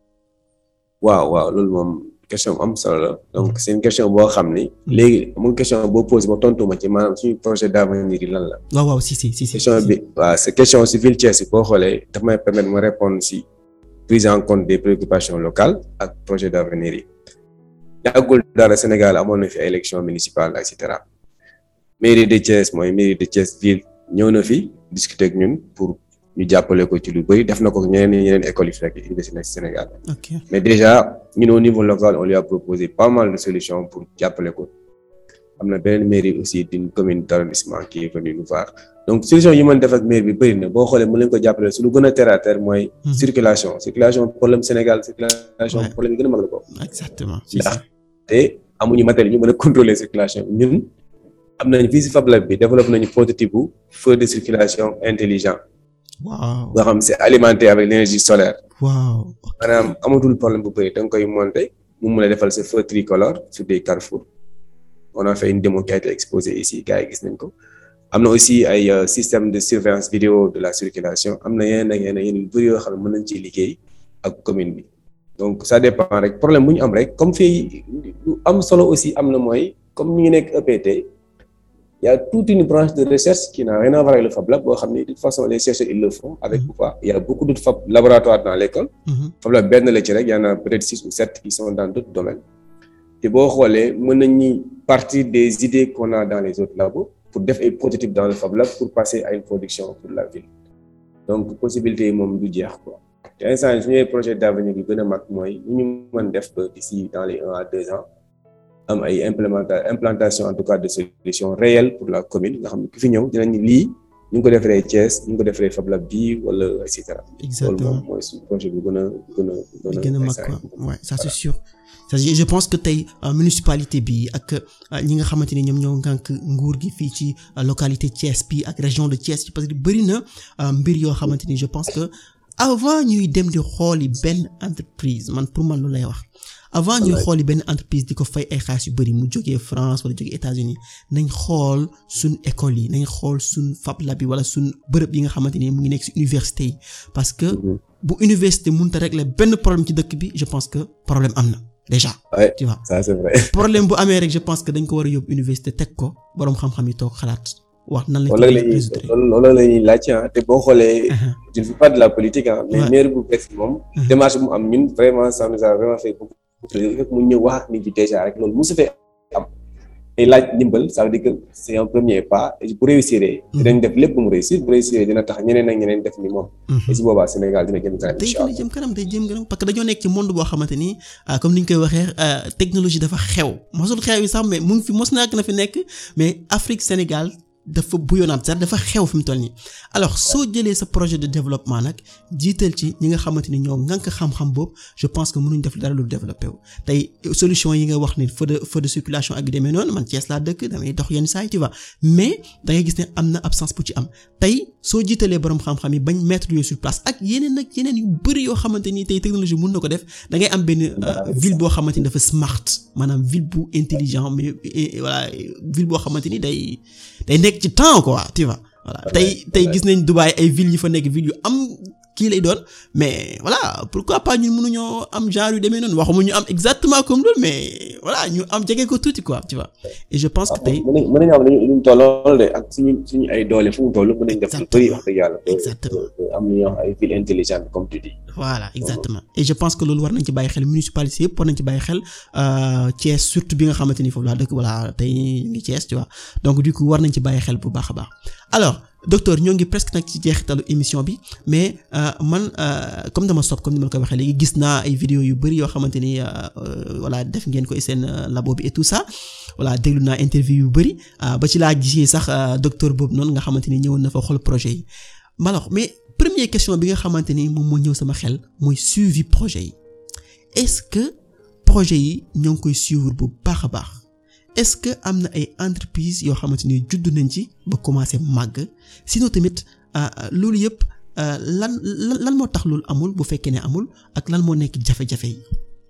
waaw loolu moom question bu am solo la donc c'est une question boo xam ni léegi mu question boo posé ma tontu ma ci maanaam suñu projet d'avenir yi lan la. waaw si. question bi waaw c'est question si ville Thiès bi boo xoolee daf may permettre ma répondre si prise en compte des préoccupations locales ak projet d'avenir yi. yàggul dara Sénégal amoon na fi élection municipale et cetera mairie de Thiès mooy mairie de Thiès ville ñëw na fi discuter ak ñun pour ñu jàppale ko ci lu bari def na ko ñeneen écoles yi fekk université Sénégal. Okay. Mais déjà ñun au niveau local on lui a proposé pas mal de solutions pour jàppale ko am na beneen mairie aussi d'une commune d'arrondissement qui est venu nous voir donc solution yi mën def ak mairie bi bëri na boo xoolee mu leen ko jàppale su lu gën a terre à terre mooy. circulation problème Sénégal circulation problème yi gën a mag la ko. exactement te amuñu matériel ñu mën a contrôler circulation ñun am nañ fii si Fab Lab bi développé nañu prototype bu feu de circulation intelligent. waaw boo xam c'est alimenté avec l'énergie solaire. waaw maanaam amatul problème bu bëri da nga koy monter mu mën a defal sa feu tricolore sur des carrefours. On a fait une démo qui a été exposée ici gars yi gis nañ ko am na aussi ay système de surveillance vidéo de la circulation am na yeneen yu bëri yoo xam ne mën nañ ci liggéey ak commune bi. Donc ça dépend rek problème bu ñu am rek comme fii lu am solo aussi am na mooy comme ñu ngi nekk EPT il y a toute une branche de recherche qui n'a rien à voir avec le Fab Lab boo xam ne de toute façon les chercheurs ils le font avec quoi il y a beaucoup d'autres Fab laboratoires dans l'école. Fab Lab benn la ci rek il y en a peut-être 6 ou 7 qui sont dans d'autres domaines te boo xoolee mën nañu partir des idées qu'on a dans les autres labos pour def ay prototypes dans le Fab Lab pour passer à une production pour la ville donc possibilité yi moom du jeex quoi. te instant yii suñu projet d'avenir yu gën a mag mooy ñu mën def ba d'ici dans les 1 à 2 ans am ay implantation en tout cas de solutions réelles pour la commune nga xam ne ku fi ñëw dinañu lii ñu ngi ko defaree Thiès ñu ngi ko defaree Fab Lab bi wala et cetera. exactement loolu moom mooy suñu projet bu gën a mag quoi ouais ça c'est sûr. je pense que tey municipalité bi ak ñi nga xamante ni ñoom ñoo ngànk nguur gi fii ci localité Thiès bi ak région de Thiès parce que bari na mbir yoo xamante ni je pense que. avant ñuy dem di xooli benn entreprise man pour man lu lay wax avant ñuy xooli benn entreprise di ko fay ay xaalis yu bari mu jógee France wala jógee États-Unis nañ xool suñ école yi nañ xool suñ Fab Lab yi wala suñ bërëb yi nga xamante ni mu ngi nekk ci université yi parce que bu université mënut a régler benn problème ci dëkk bi je pense que problème am na déjà. Ouais, tu vois ça c'est vrai. problème bu amee rek je pense que dañ ko war a yóbbu université teg ko boroom xam-xam yi toog xalaat. wax nan lañ loolu la ñuy laaj te boo xoolee. je ne fais pas de la politique mais maire bu bees moom. démarche bu mu am ñun vraiment ça nous a vraiment fait beaucoup fekk mu ñëw wax ak nit ñi déjà rek loolu mosu fee am. te laaj ndimbal ça veut dire que c'est un premier pas et bu réussir dinañ def lépp mu réussir bu réussir dina tax ñeneen ak ñeneen def ni moom. et si boobaa Sénégal dina jëm kanam incha allah. day jëm kanam parce que dañoo nekk ci monde boo xamante ni comme ni ñu koy waxee technologie dafa xew mosul xew yi sax mais mu ngi fi mos na fi nekk mais Afrique Sénégal. dafa bouillonnante sax dafa xew fi mu toll nii alors soo jëlee sa projet de développement nag jiital ci ñi nga xamante ni ñoo ngànk xam-xam boobu je pense que mënuñ def dara lu développé wu tey solution yi nga wax ni feu de circulation ak yu demee noonu man Thiès laa dëkk damay dox yenn saa yi tu vois mais da ngay gis ne am na absence bu ci am tey soo jiitalee borom xam-xam yi bañ mettre yooyu sur place ak yeneen yu bari yoo xamante ni tey technologie mën na ko def da ngay am benn ville boo xamante ni dafa smart maanaam ville bu intelligent mais voilà ville boo xamante ni day nekk ci temps quoi tu vois voilà tey gis nañ Dubaï ay villes yi fa nekk villes yu am kii lay doon mais voilà pourquoi pas ñun mënuñoo am genre yu demee noonu waxuma ñu am exactement comme loolu mais voilà ñu am jege ko tuuti quoi tu vois et je pense que tey mën nañu am luñ tollool de ak suñu ay doole fu mu toll mën nañ def lu bari wax dëgg yàlla exactement am nañu wax ay villes intelligentes comme tu dis voilà exactement et je pense que loolu war nañ ci bàyyi xel municipalité yëpp war nañ ci bàyyi xel Thiès surtout bi nga xamante ni foofu laa dëkk voilà tey ngi Thiès tu vois donc du coup war nañ ci bàyyi xel bu baax a baax alors docteur ñoo ngi presque nag ci jeexitalu émission bi mais man comme dama sopp comme ni ma la ko waxee léegi gis naa ay vidéo yu bari yoo xamante ni voilà def ngeen koy seen labo bi et tout ça voilà déglu naa interview yu bari ba ci laa gisee sax docteur boobu noonu nga xamante ni ñëwoon na fa xool projet yi alors mais première question bi nga xamante ni moom moo ñëw sama xel mooy suivi projet yi est-ce que projet yi ñoo ngi koy suivre bu baax a baax est-ce que am na ay entreprises yoo xamante ni judd nañ ci ba commencer màgg sinon tamit loolu yëpp lan moo tax loolu amul bu fekkee ne amul ak lan moo nekk jafe-jafe yi.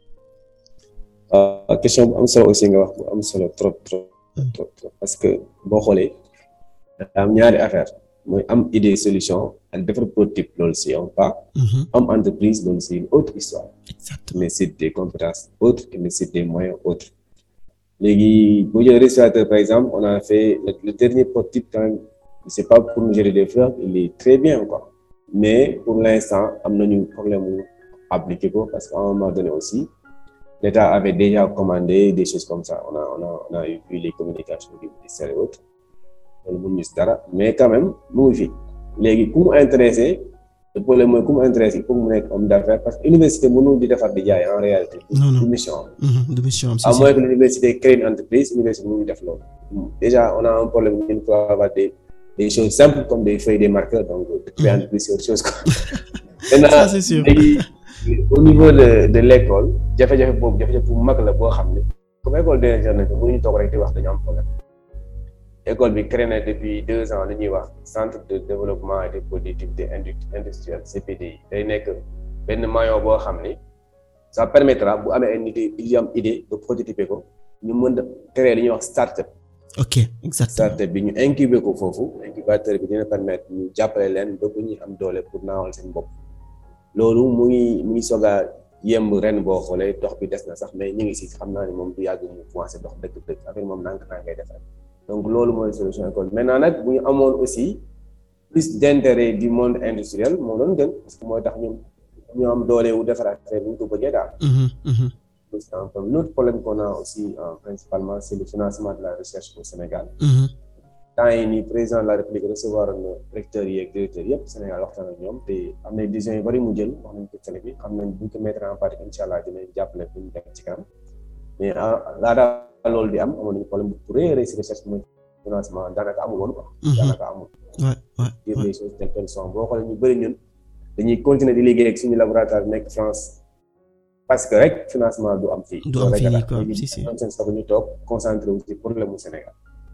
question bu am solo aussi nga wax bu am solo trop parce que boo xoolee dafa am ñaari affaire mooy am idée solution ak defar prototype loolu c'est un pas. am entreprise loolu c'est une autre histoire. Exactement. qui nécessite des compétences autres qui nécessite des moyens autres. léegi boo jëlee respirateur par exemple on a fait le dernier prototype quand même c'est pas pour nous jeter des fleurs il est très bien quoi mais pour l'instant am nañu problème mu appliquer ko parce qu'à un moment donné aussi l'État avait déjà commandé des choses comme ça on a vu les communications du ministère et autres loolu mënuñu si dara mais quand même mu ngi fi léegi ku mu intéressé le problème mooy ku mu intéressé il faut mu nekk homme d'affaires parce que université mënul di defar di jaay en réalité. non du mission du mission am. à moins que l'université crée une entreprise université mënuñu def loolu. déjà on a un problème il faut avoir des choses simples comme des feuilles des marqueurs donc créer entreprise c'est autre chose quoi. maintenant ça c'est sûr. léegi au niveau de l'école jafe-jafe boobu jafe-jafe bu mag la boo xam ne comme école d'ingénieur mënuñu toog rek di wax dañu am problème. école bi créé na depuis 2 ans li ñuy wax centre de développement et de productivité industrielle CPDI day nekk benn maillon boo xam ni ça permettra bu amee ay nit yu am idée de prototyper ko ñu mën a créer li ñuy wax start-up. ok exactement start-up bi ñu incuber ko foofu incubateur bi dina permettre ñu jàppale leen ba bu ñuy am doole pour naawal seen bopp loolu mu ngi soog a yemb ren boo xoolee dox bi des na sax mais ñu ngi si xam naa ni moom du yàgg mu commencé dox dëgg-dëgg affaire moom nank naa ngay defar. donc loolu mooy solution école maintenant nag bu ñu amoon aussi plus d'intérêt du monde industriel moo doon gën parce que mooy tax ñu am doole wu defar affaire bu ñu ko bëggee daal. L'autre problème qu'on a aussi principalement c'est le financement de la recherche au Sénégal. temps yi nii président de la République recevoir na recteurs yi ak directeurs yëpp Sénégal waxtaan ak ñoom te am na décisions yu bari mu jël wax nañ ko télé bi xam nañ bu ñu ko mettre en pratique incha allah dinañ jàppale bu ñu nekk ci kanam mais laata loolu di am amoon nañu problème bu rëy a rëy si recherche mooy financement daanaka amul woon quoi. daanaka amul. dire des choses telles qu'elles sont boo xoolee ñu bëri ñun dañuy continuer di liggéey ak suñu laboratoire nekk France parce que rek financement du am fii. du am fii quoi si si. seen sax ñu toog concentré wu ci problème mu Sénégal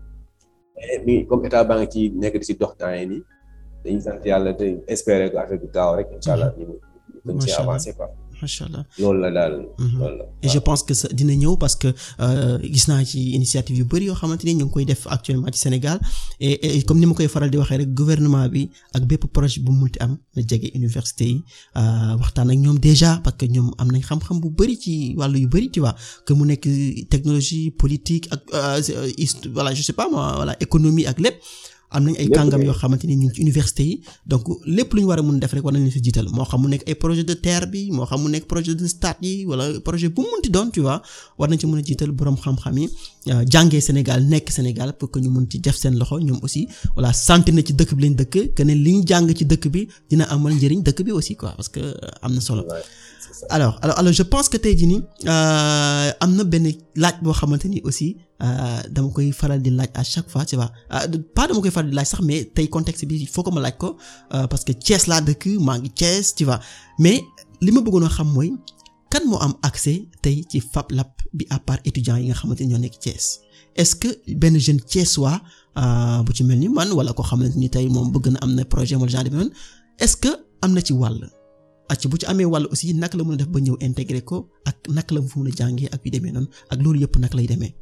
mais comme état baa ngi ci nekk di si dox temps yi nii dañuy sant yàlla te espérer que affaire bi gaaw rek incha allah ñu mën ci avancer quoi. macha allah loolu la daal. loolu la et je pense que ça dina ñëw parce que gis naa ci initiative yu bari yoo xamante ni ñu ngi koy def actuellement ci Sénégal et comme ni ma koy faral di waxee rek gouvernement bi ak bépp projet bu multi am na jege université yi waxtaan ak ñoom déjà parce que ñoom am nañ xam-xam bu bari ci wàllu yu bari tu vois que mu nekk technologie politique ak voilà je sais pas moi voilà économie ak lépp. am nañ ay kàngam yoo xamante ni ñu ngi ci université yi donc lépp lu ñu war a mun def rek war nañ leen si jiital moo xam mu nekk ay projet de terre bi moo xam mu nekk projet de stade yi wala projet bu mu munti doon tu vois war nañ ci mën a jiital boroom xam-xam yi jàngee Sénégal nekk Sénégal pour que ñu mun ci def seen loxo ñoom aussi voilà sentir na ci dëkk bi lañ dëkk que ne li ñu jàng ci dëkk bi dina amal njëriñ dëkk bi aussi quoi parce que am na solo. alors je pense que tey jii nii am na benn laaj boo xamante ni aussi dama koy faral di laaj à chaque fois tu vois pas dama koy faral di laaj sax mais tey contexte bi il faut que ma laaj ko parce que Thiès laa dëkk maa ngi Thiès tu vois mais li ma bëggoon a xam mooy kan moo am accès tey ci Fab Lab bi à part étudiants yi nga xamante ni ñoo nekk Thiès est-ce que benn jeune Thiessois bu ci mel ni man wala koo xamante ni tey moom bëgg na am na projet wala genre bi noonu est-ce que am na ci wàll. acc bu ci amee wàll aussi naka la mën a def ba ñëw intégrer ko ak naka la fu mën a jàngee ak yu demee noonu ak loolu yëpp naka lay demee.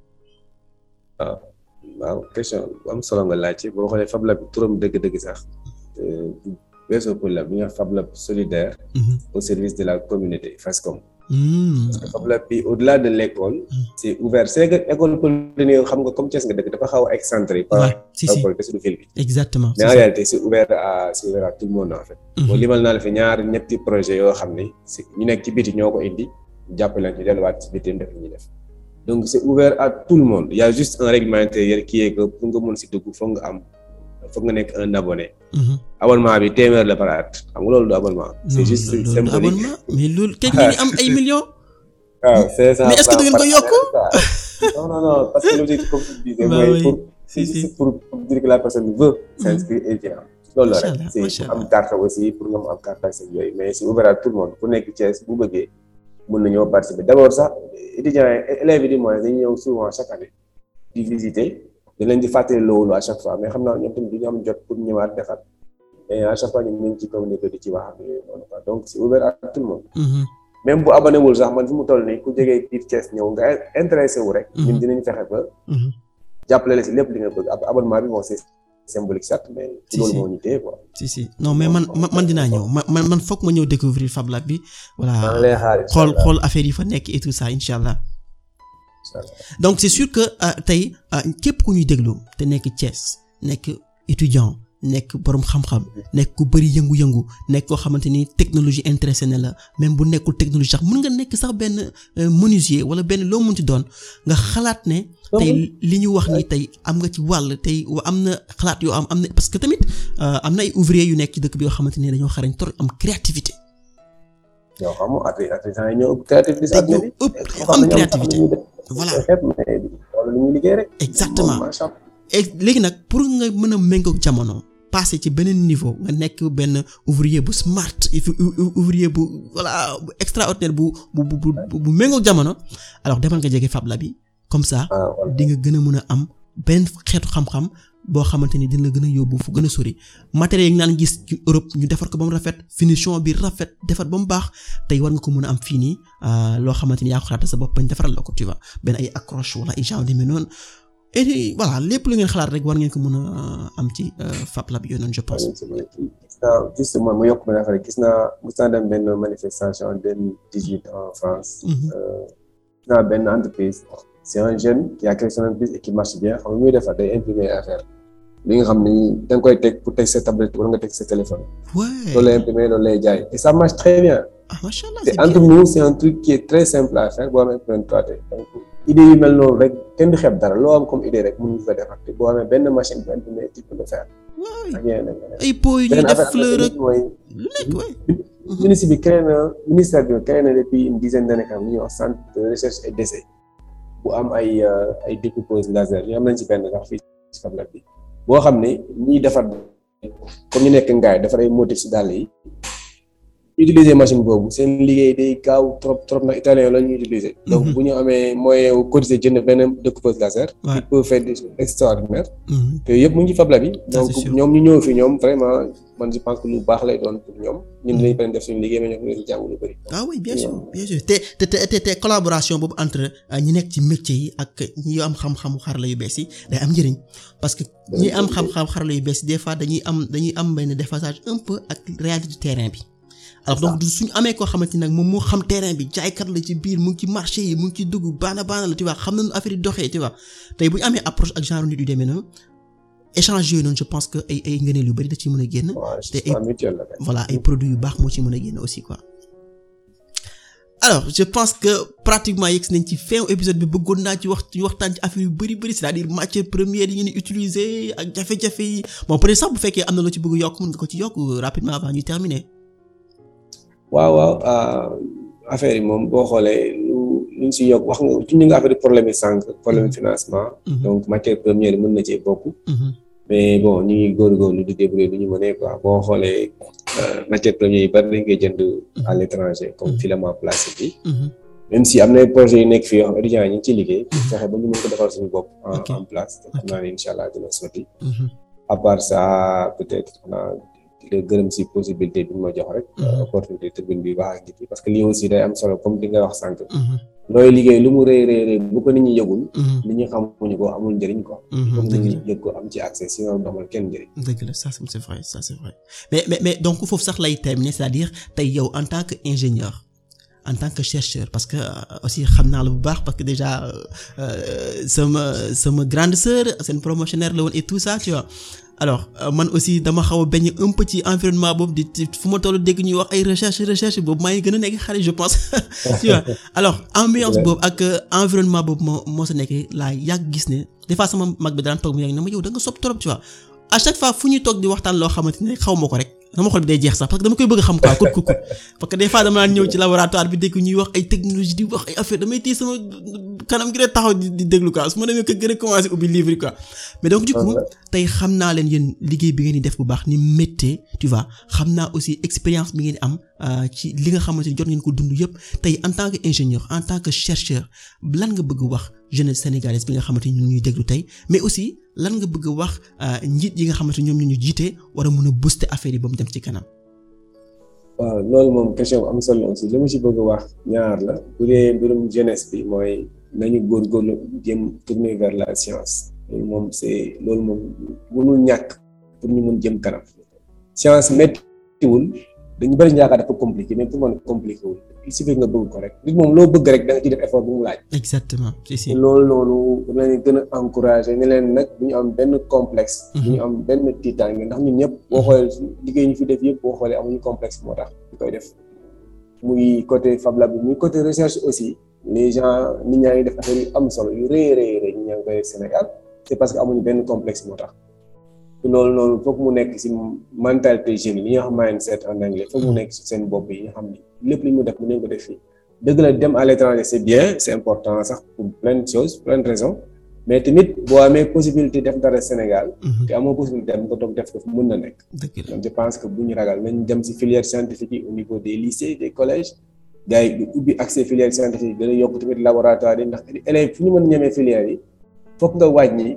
waaw question bu am solo nga laaj boo xoolee Fab Lab turam dëgg-dëgg sax weesoo pour la bi nga Fab Lab solidaire. au service de la communauté FASCOM. parce que Fab Lab bi au-delà de l'école. c'est ouvert c'est que école polytechnique xam nga comme Thiès nga dëkk dafa xaw a excentré. par rapport ak ville bi. exactement mais en réalité c'est ouvert à tout le monde en fait. bon limal naa la fi ñetti projet yoo xam ni ñu nekk ci biti ñoo ko indi jàppale leen ci delluwaat ci biti def li ñuy def donc c'est ouvert à tout le monde il y a juste un règlement intérieur qui est que pour nga mën si dugg foog nga am foog nga nekk un abonné. abonnement bi téeméer la par at xam nga loolu du abonnement. c'est juste symbolique abonnement mais loolu kañ ngeen am ay millions. waaw c'est ça mais est-ce que da ngeen ko yokk. non parce que l'objectif comme tu disais mooy pour dire que la personne veut s'inscrire et vient. loolu la rek c'est pour am carte aussi pour nga am carte ak yooyu mais c'est ouvert à tout le monde ku nekk Thiès bu bëggee mën na ñëw participer d'abord sax étudiants élèves yi di moyen dañuy ñëw souvent chaque année di visiter dañ leen di fàttali loolu à chaque fois mais xam naa ñoom tamit du ñu am jot pour ñëwaat defar et à chaque fois ñu ngi ci communiqué di ci wax ak yooyu noonu quoi donc c'est ouvert à tout le monde. même bu abonné wul sax man fi mu toll nii ku jógee biir Thiès ñëw nga intéressé wu rek. ñun dinañ fexe ba. jàppale la si lépp li nga bëgg abonnement bi bon c'est symbolique certes mais. ci loolu moo ñu téye quoi. si non mais man dinaa ñëw man foog ma ñëw découvrir Fab Lab bi. voilà maa ngi lay xaar xool affaire yi fa nekk et tout ça incha allah. donc c'est sûr que tey képp ku ñuy déglu te nekk Thiès nekk étudiant nekk borom xam-xam nekk ku bëri yëngu-yëngu nekk koo xamante ni technologie intéressé na la même bu nekkul technologie sax mën nga nekk sax benn menuisier wala benn loo mën ci doon nga xalaat ne. tey li ñu wax ni tey am nga ci wàll tey am na xalaat yoo am na parce que tamit am na ay ouvriers yu nekk ci dëkk bi yoo xamante ne dañoo xarañ trop am créativité. yow xam nga artisans yi ñoo ëpp créativité. am créativité voilà. li ñuy liggéey rek. exactement et léegi nag pour nga mën a méngoog jamono passer ci beneen niveau nga nekk benn ouvrier bu smart ouvrier bu voilà bu extraordinaire bu méngoog jamono alors demal nga jege Fab Lab bi comme ça di nga gën a mën a am benn xeetu xam-xam boo xamante ni dina la gën a yóbbu fu gën a sori matériel yi nga naan gis ci Europe ñu defar ko ba mu rafet finition bi rafet defar ba mu baax tey war nga ko mën a am fii nii loo xamante ni yaa ko xalaat sa bopp bañ defaral la ko tu vois benn ay accroche wala ay genre demee noonu et voilà lépp lu ngeen xalaat rek war ngeen ko mën a am ci Fab Lab yooyu noonu je pense. justement mu yokk benn affaire gis naa dem benn manifestation en 2018 en France. gis naa benn entreprise. c'est un jeune qui a créé son entreprise et qui marche bien xam nga muy defar day imprimer affaire li nga xam ni da nga koy teg pour teg sa tablette wala nga teg sa téléphone. loolu lay imprimer loolu lay jaay et ça marche très bien. machallah c'est entre nous c'est un truc qui est très simple à faire boo amee imprimante 3D donc idée yu mel noonu rek kenn du xeeb dara loo am comme idée rek mën nga ko defar te boo amee benn machine bu imprimer tu peux le faire. ay pots yu ñuy def fleur rek lu nekk waay. ministère bi créé na depuis une dizaine d'années quand même lu ñuy wax centre de recherche et d'essai bu am ay découpeuses laser ñu am nañ ci benn sax fii ci Fab Lab bi boo xam ne ñiy defar comme ñu nekk ngaay defar ay motifs ci dàll yi utiliser machine boobu seen liggéey day gaaw trop nag italien la ñuy utiliser. donc bu ñu amee moyen wu cotiser jënd benn découpeuse laser. il peut faire des choses extraordinaires. te yëpp mu ngi ci Fab Lab bi. donc ñoom ñu ñëw fi ñoom vraiment man je pense que lu baax lay doon pour ñoom ñun dinañ fa def suñu liggéey mais ñoom ñu jàng lu bëri. ah oui bien sûr te collaboration boobu entre ñi nekk ci métier yi ak ñi am xam-xamu xarala yu bees yi day am njëriñ parce que ñi am xam-xam xarala yu bees yi des fois dañuy am benn déphasage un peu ak réalité du terrain bi. alors donc suñu amee koo xamante ni nag moom moo xam terrain bi jaaykat la ci biir mu ngi ci marché yi mu ngi ci dugg baana la tu vois xam nañu affaire yi doxee tu vois tey bu ñu amee approche ak genre nit yu demee noonu échange yooyu noonu je pense que ay ngëneel yu bari da ci mën a génn. te voilà ay produits yu baax moo ci mën a génn aussi quoi. alors je pense que pratiquement yegg nañ ci fin épisode bi bëggoon naa ci waxtaan ci affaire yu bari c'est-à-dire matière première yi ngeen utiliser ak jafe-jafe yi bon peut-être sax bu fekkee am na loo ci bëgg yokk mën nga ko ci yokk rapidement avant ñu terminer. waaw affaire yi moom boo xoolee luñ si yokk wax nga tuñ nga affaire problème yi sànq problème financement donc matière première mën na cee bokk mais bon ñu ngi góorgóorlu di débrouiller lu ñu mënee quoi boo xoolee matière première yi bari dañ koy jënd à l'étranger comme filament plastique bi même si am na projet yu nekk fii yoo xam étudiants yi ñu ngi ciy liggéey fexe ba ñu mën ko defal suñu bopp en place te xam naa ne incha allah dina sotti à part ça peut-être di la gërëm si possibilité bi ma jox rek opportunité tribune bi wax ak nit yi parce que lii aussi day am solo comme di nga wax sànq looy liggéey lu mu rëy bu ko nit ñi yëgul nit ñi xamuñu ko amul njëriñ quoi comme nit ñi yëg ko am ci accès sinon domal kenn njëriñ dëgg la ça c'est vrai mais donc foofu sax lay terminer c'est-à-dire tey yow en tant que ingénieur en tant que chercheur parce que aussi xam naa la bu baax parce que déjà sama grande sœur seen promotionnaire la woon et tout ça tu vois alors man aussi dama xaw a bañ un peu ci environnement boobu di fu ma toll dégg ñuy wax ay recherche boobu maa ngi gën a nekk xale je pense tu vois alors ambiance boobu ak environnement boobu moo sa nekkee laa yàgg gis ne des fois sama mag bi daan toog mu yàgg ne ma yow da nga sopp trop tu vois à chaque fois fu ñu toog di waxtaan loo xamante ne xaw ma ko rek sama xol bi day jeex sax parce que dama koy bëgg a xam quoi kut parce que des fois dama naan ñëw ci laboratoire bi dégg ñuy wax ay technologie di wax ay affaire damay téye sama kanam gi rek taxaw di déglu quoi su ma demee ko gën a commencé ubbi livre quoi mais donc du coup tey xam naa leen yéen liggéey bi ngeen di def bu baax ni méttee tu vois xam naa aussi expérience bi ngeen di am ci li nga xamante ni jot ngeen ko dund yëpp tey en tant que ingénieur en tant que chercheur lan nga bëgg wax jeunesse sénégalaise bi nga xamante ni ñu ñuy déglu tey mais aussi lan nga bëgg wax njiit yi nga xamante ñoom ñu jiite war a mën a booster affaire yi ba mu dem ci kanam. waaw loolu moom question bu am solo aussi li ma ci bëgg a wax ñaar la bu dee mbirum jeunesse bi mooy nañu góorgóorlu jëm tourner vers la science loolu moom mënul ñàkk pour ñu mun jëm kanam science méttiwul dañu bëri yaakaar dafa compliqué mais pour man compliqué wul il suffit nga bëgg ko rek nit moom loo bëgg rek da nga ci def effort bu mu laaj. exactement si loolu noonu dañu gën a encourager ne leen nag du ñu am benn complexe. du ñu am benn tiitaange ndax ñun ñëpp boo xoolee liggéey ñu fi def yëpp boo xoolee amuñu complexe moo tax ñu koy def muy côté Fab Lab bi muy côté recherche aussi les gens nit ñaa ngi def affaire yu am solo yu rëy ñu ñaa ngi koy Sénégal c'est parce que amuñu benn complexe moo tax. loolu noonu foog mu nekk ci mentalité jeune yi li nga xam mindset en anglais foog mu nekk ci seen bopp yi nga xam ni lépp li mu def mu nañ ko def fii dëgg la dem à l'étranger c'est bien c'est important sax pour plein de choses plein de raisons mais tamit boo amee possibilité def dara Sénégal te amoo possibilité am ko toog def ko mën na nekk donc je pense que bu ñu ragal nañ dem ci filière scientifique yi au niveau des lycées des collèges gars yi ubbi accès filière scientifique gën a yokk tamit laboratoire yi ndax élèves fu ñu mën a ñemee filière yi foog nga wàññi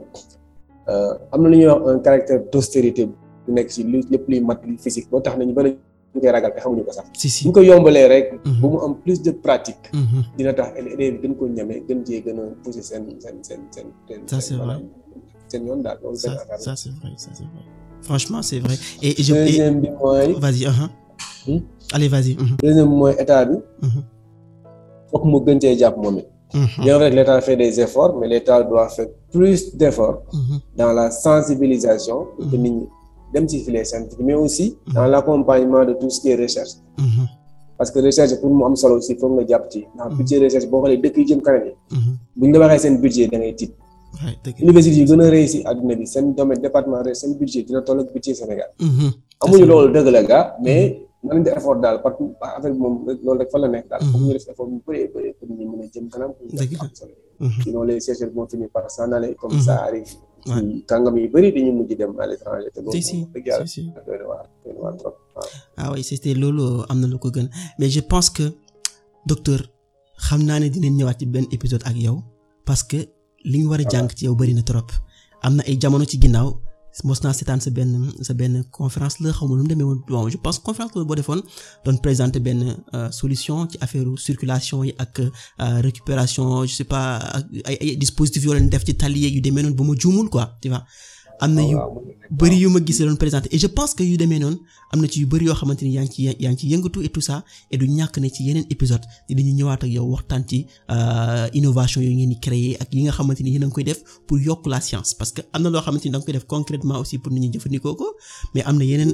am na lu ñuy wax un caractère d'austérité bu nekk ci lépp luy mat lu physique boo tax nañu bëri ñu koy ragal te xamuñu ko sax bu ñu ko yombalee rek bu mu am plus de pratique dina tax élèves gën ko ñeme gën cee gën a pousser seen ça c'est vrai seen yoon daal loolu ça c'est vrai franchement c'est vrai et deuxième bi mooy vas-y allez vas-y deuxième bi mooy état bi fokk mu gën cee jàpp moom it bien vrai que l'État fait des efforts mais l'État doit faire plus d'efforts dans la sensibilisation pour que nit ñi dem ci filière scientifique mais aussi dans l'accompagnement de tout ce qui est recherche parce que recherche pour mu am solo aussi foog nga jàpp ci ndax budget recherche boo xoolee dëkk yi jëm kanam yi bu ñu la waxee seen budget da ngay tiit université yi gën a réussi àdduna bi seen domaine département seen budget dina toll ak budget Sénégal amuñu loolu dëgg la gaa mais mën nañ def effort daal partout affaire bi moom loolu rek fa la nekk daal foog ñu def effort bu bëree pour ñu mën a jëm kanam pour ñu def am solo sinon les chercheurs vont finir par s'en aller comme ça arrive kàngam yu bëri dañuy mujj dem à l'étranger te loolu dëgg yàlla doy na waar trop ah oui c'était loolu am na lu ko gën mais je pense que docteur xam naa ne dinañ ñëwaat ci benn épisode ak yow parce que li ñu war a jàng ci yow bëri na trop am na ay jamono ci ginnaaw mos naa seetaan sa benn conférence la xaw ma nu mu demee woon bon je pense conférence la boo defoon doon présenter benn solution ci affaire circulation yi ak récupération je sais pas ay dispositifs yoo leen def ci tali yu demee noonu ba ma juumul quoi tu vois am na yu bëri yu ma gisee doon présenter et je pense que yu demee noonu am na ci yu bëri yoo xamante ni yaa ngi ci yëngatu et tout ça et du ñàkk ne ci yeneen épisode dinañu ñëwaat ak yow waxtaan ci innovation yooyu ngeen di créer ak yi nga xamante ni yéen a ngi koy def pour yokk la science parce que am na loo xamante ni da nga koy def concrètement aussi pour nit ñi jëfandikoo ko mais am na yeneen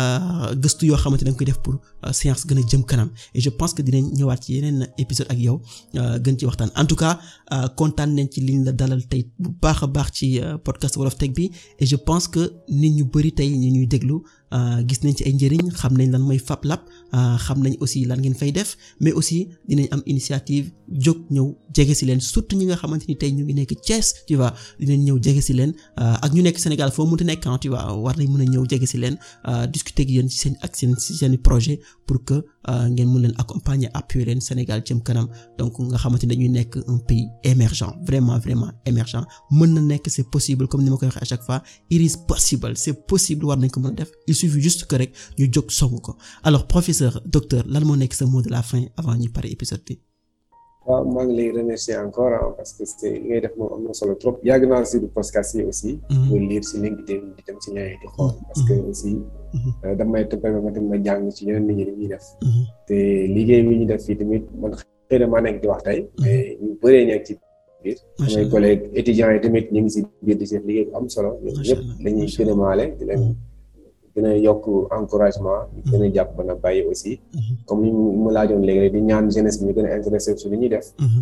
gëstu yoo xamante ni da nga koy def pour science gën a jëm kanam et je pense que dinañ ñëwaat ci yeneen épisode ak yow gën ci waxtaan en tout cas kontaan nañ ci liñ la dalal tey bu baax a baax ci podcast Wolof Tech bi et je pense que nit ñu bari tey ñi ñuy déglu gis nañ ci ay njëriñ xam nañ lan mooy Fab Lab xam nañ aussi lan ngeen fay def mais aussi dinañ am initiative jóg ñëw jege ci leen surtout ñi nga xamante ni tey ñu ngi nekk Thiès tu vois dinañ ñëw jege ci leen ak ñu nekk Sénégal foo mënta nekk tu vois war nañ mën a ñëw jege ci leen discuter ak yéen ci seen projet pour que ngeen mën leen accompagner appuyer leen Sénégal jëm kanam donc nga xamante ni dañuy nekk un pays émergent vraiment émergent mën na nekk c'est possible comme ni ma koy waxee à chaque fois it is possible c'est possible war nañ ko mën a def il suffit juste que rek ñu jóg song ko alors professeur docteur lan moo nekk sa mot de la fin avant ñu pare épisode bi. waaw maa ngi lay remercier encore parce que c'est li ngay def moom am na solo trop yàgg naa si du podcast yi aussi. pour lire si LinkedIn di dem si ñaari di xool parce que aussi damay permettre ma jàng ci yeneen nit ñi li ñuy def. te liggéey bi ñu def fii tamit man xëy na maa nekk di wax tey mais ñu bëree nekk ci biir. samay collègues étudiants yi tamit ñu ngi si biir di seen liggéey bu am solo. ñoom ñëpp dañuy gën a maale di leen gën a yokk encouragement gën a jàpp ba na bàyyi aussi comme ni mu laajoon léegi rek di ñaan jeunesse bi ñu gën a intéressé su li ñuy def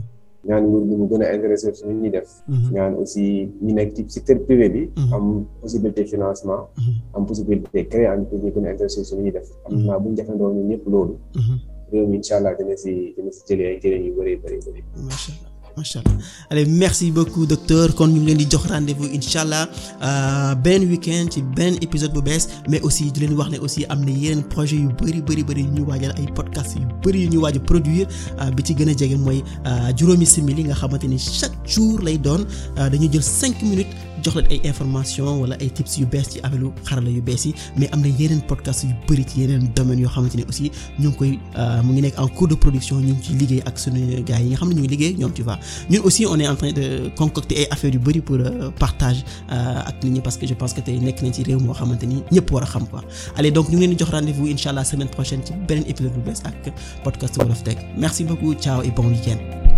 ñaan nguur gi mu gën a intéressé suñu ñuy def. ñaan aussi ñi nekk ci secteur privé bi. am possibilité financement. am possibilité créer entreprise ñu gën a intéressé suñu ñuy def. am naa bu ñu defandoo ñun ñëpp loolu. réew mi incha allah dina si jëlee ay njëriñ yu bëri. Macha Allah. Allez, merci beaucoup docteur kon ñu ngi leen di jox rendez-vous incha allah benn week-end ci benn épisode bu bees mais aussi di leen wax ne aussi am na yeneen projet yu bëri yu ñu waajal ay podcast yu bëri yu ñu waaj a produire bi ci gën a jege mooy juróomi simili nga xamante ni chaque jour lay doon dañuy jël 5 minutes jox leen ay information wala ay tips yu bees ci affaire xarala yu bees yi mais am na yeneen podcast yu bëri ci yeneen domaines yoo xamante ni aussi ñu ngi koy mu ngi nekk en cours de production ñu ngi ciy liggéey ak suñu gars yi nga xam ne ñu ngi liggéey ñoom tu vois ñun aussi on est en train de concocter ay affaires yu bëri pour partage ak nit ñi parce que je pense que tey nekk nañ ci réew moo xamante ni ñëpp war a xam quoi allez donc ñu ngi leen di jox rendez-vous incha allah semaine prochaine ci beneen épisode bu bees ak podcast Wolof Tech merci beaucoup ciao et bon week-end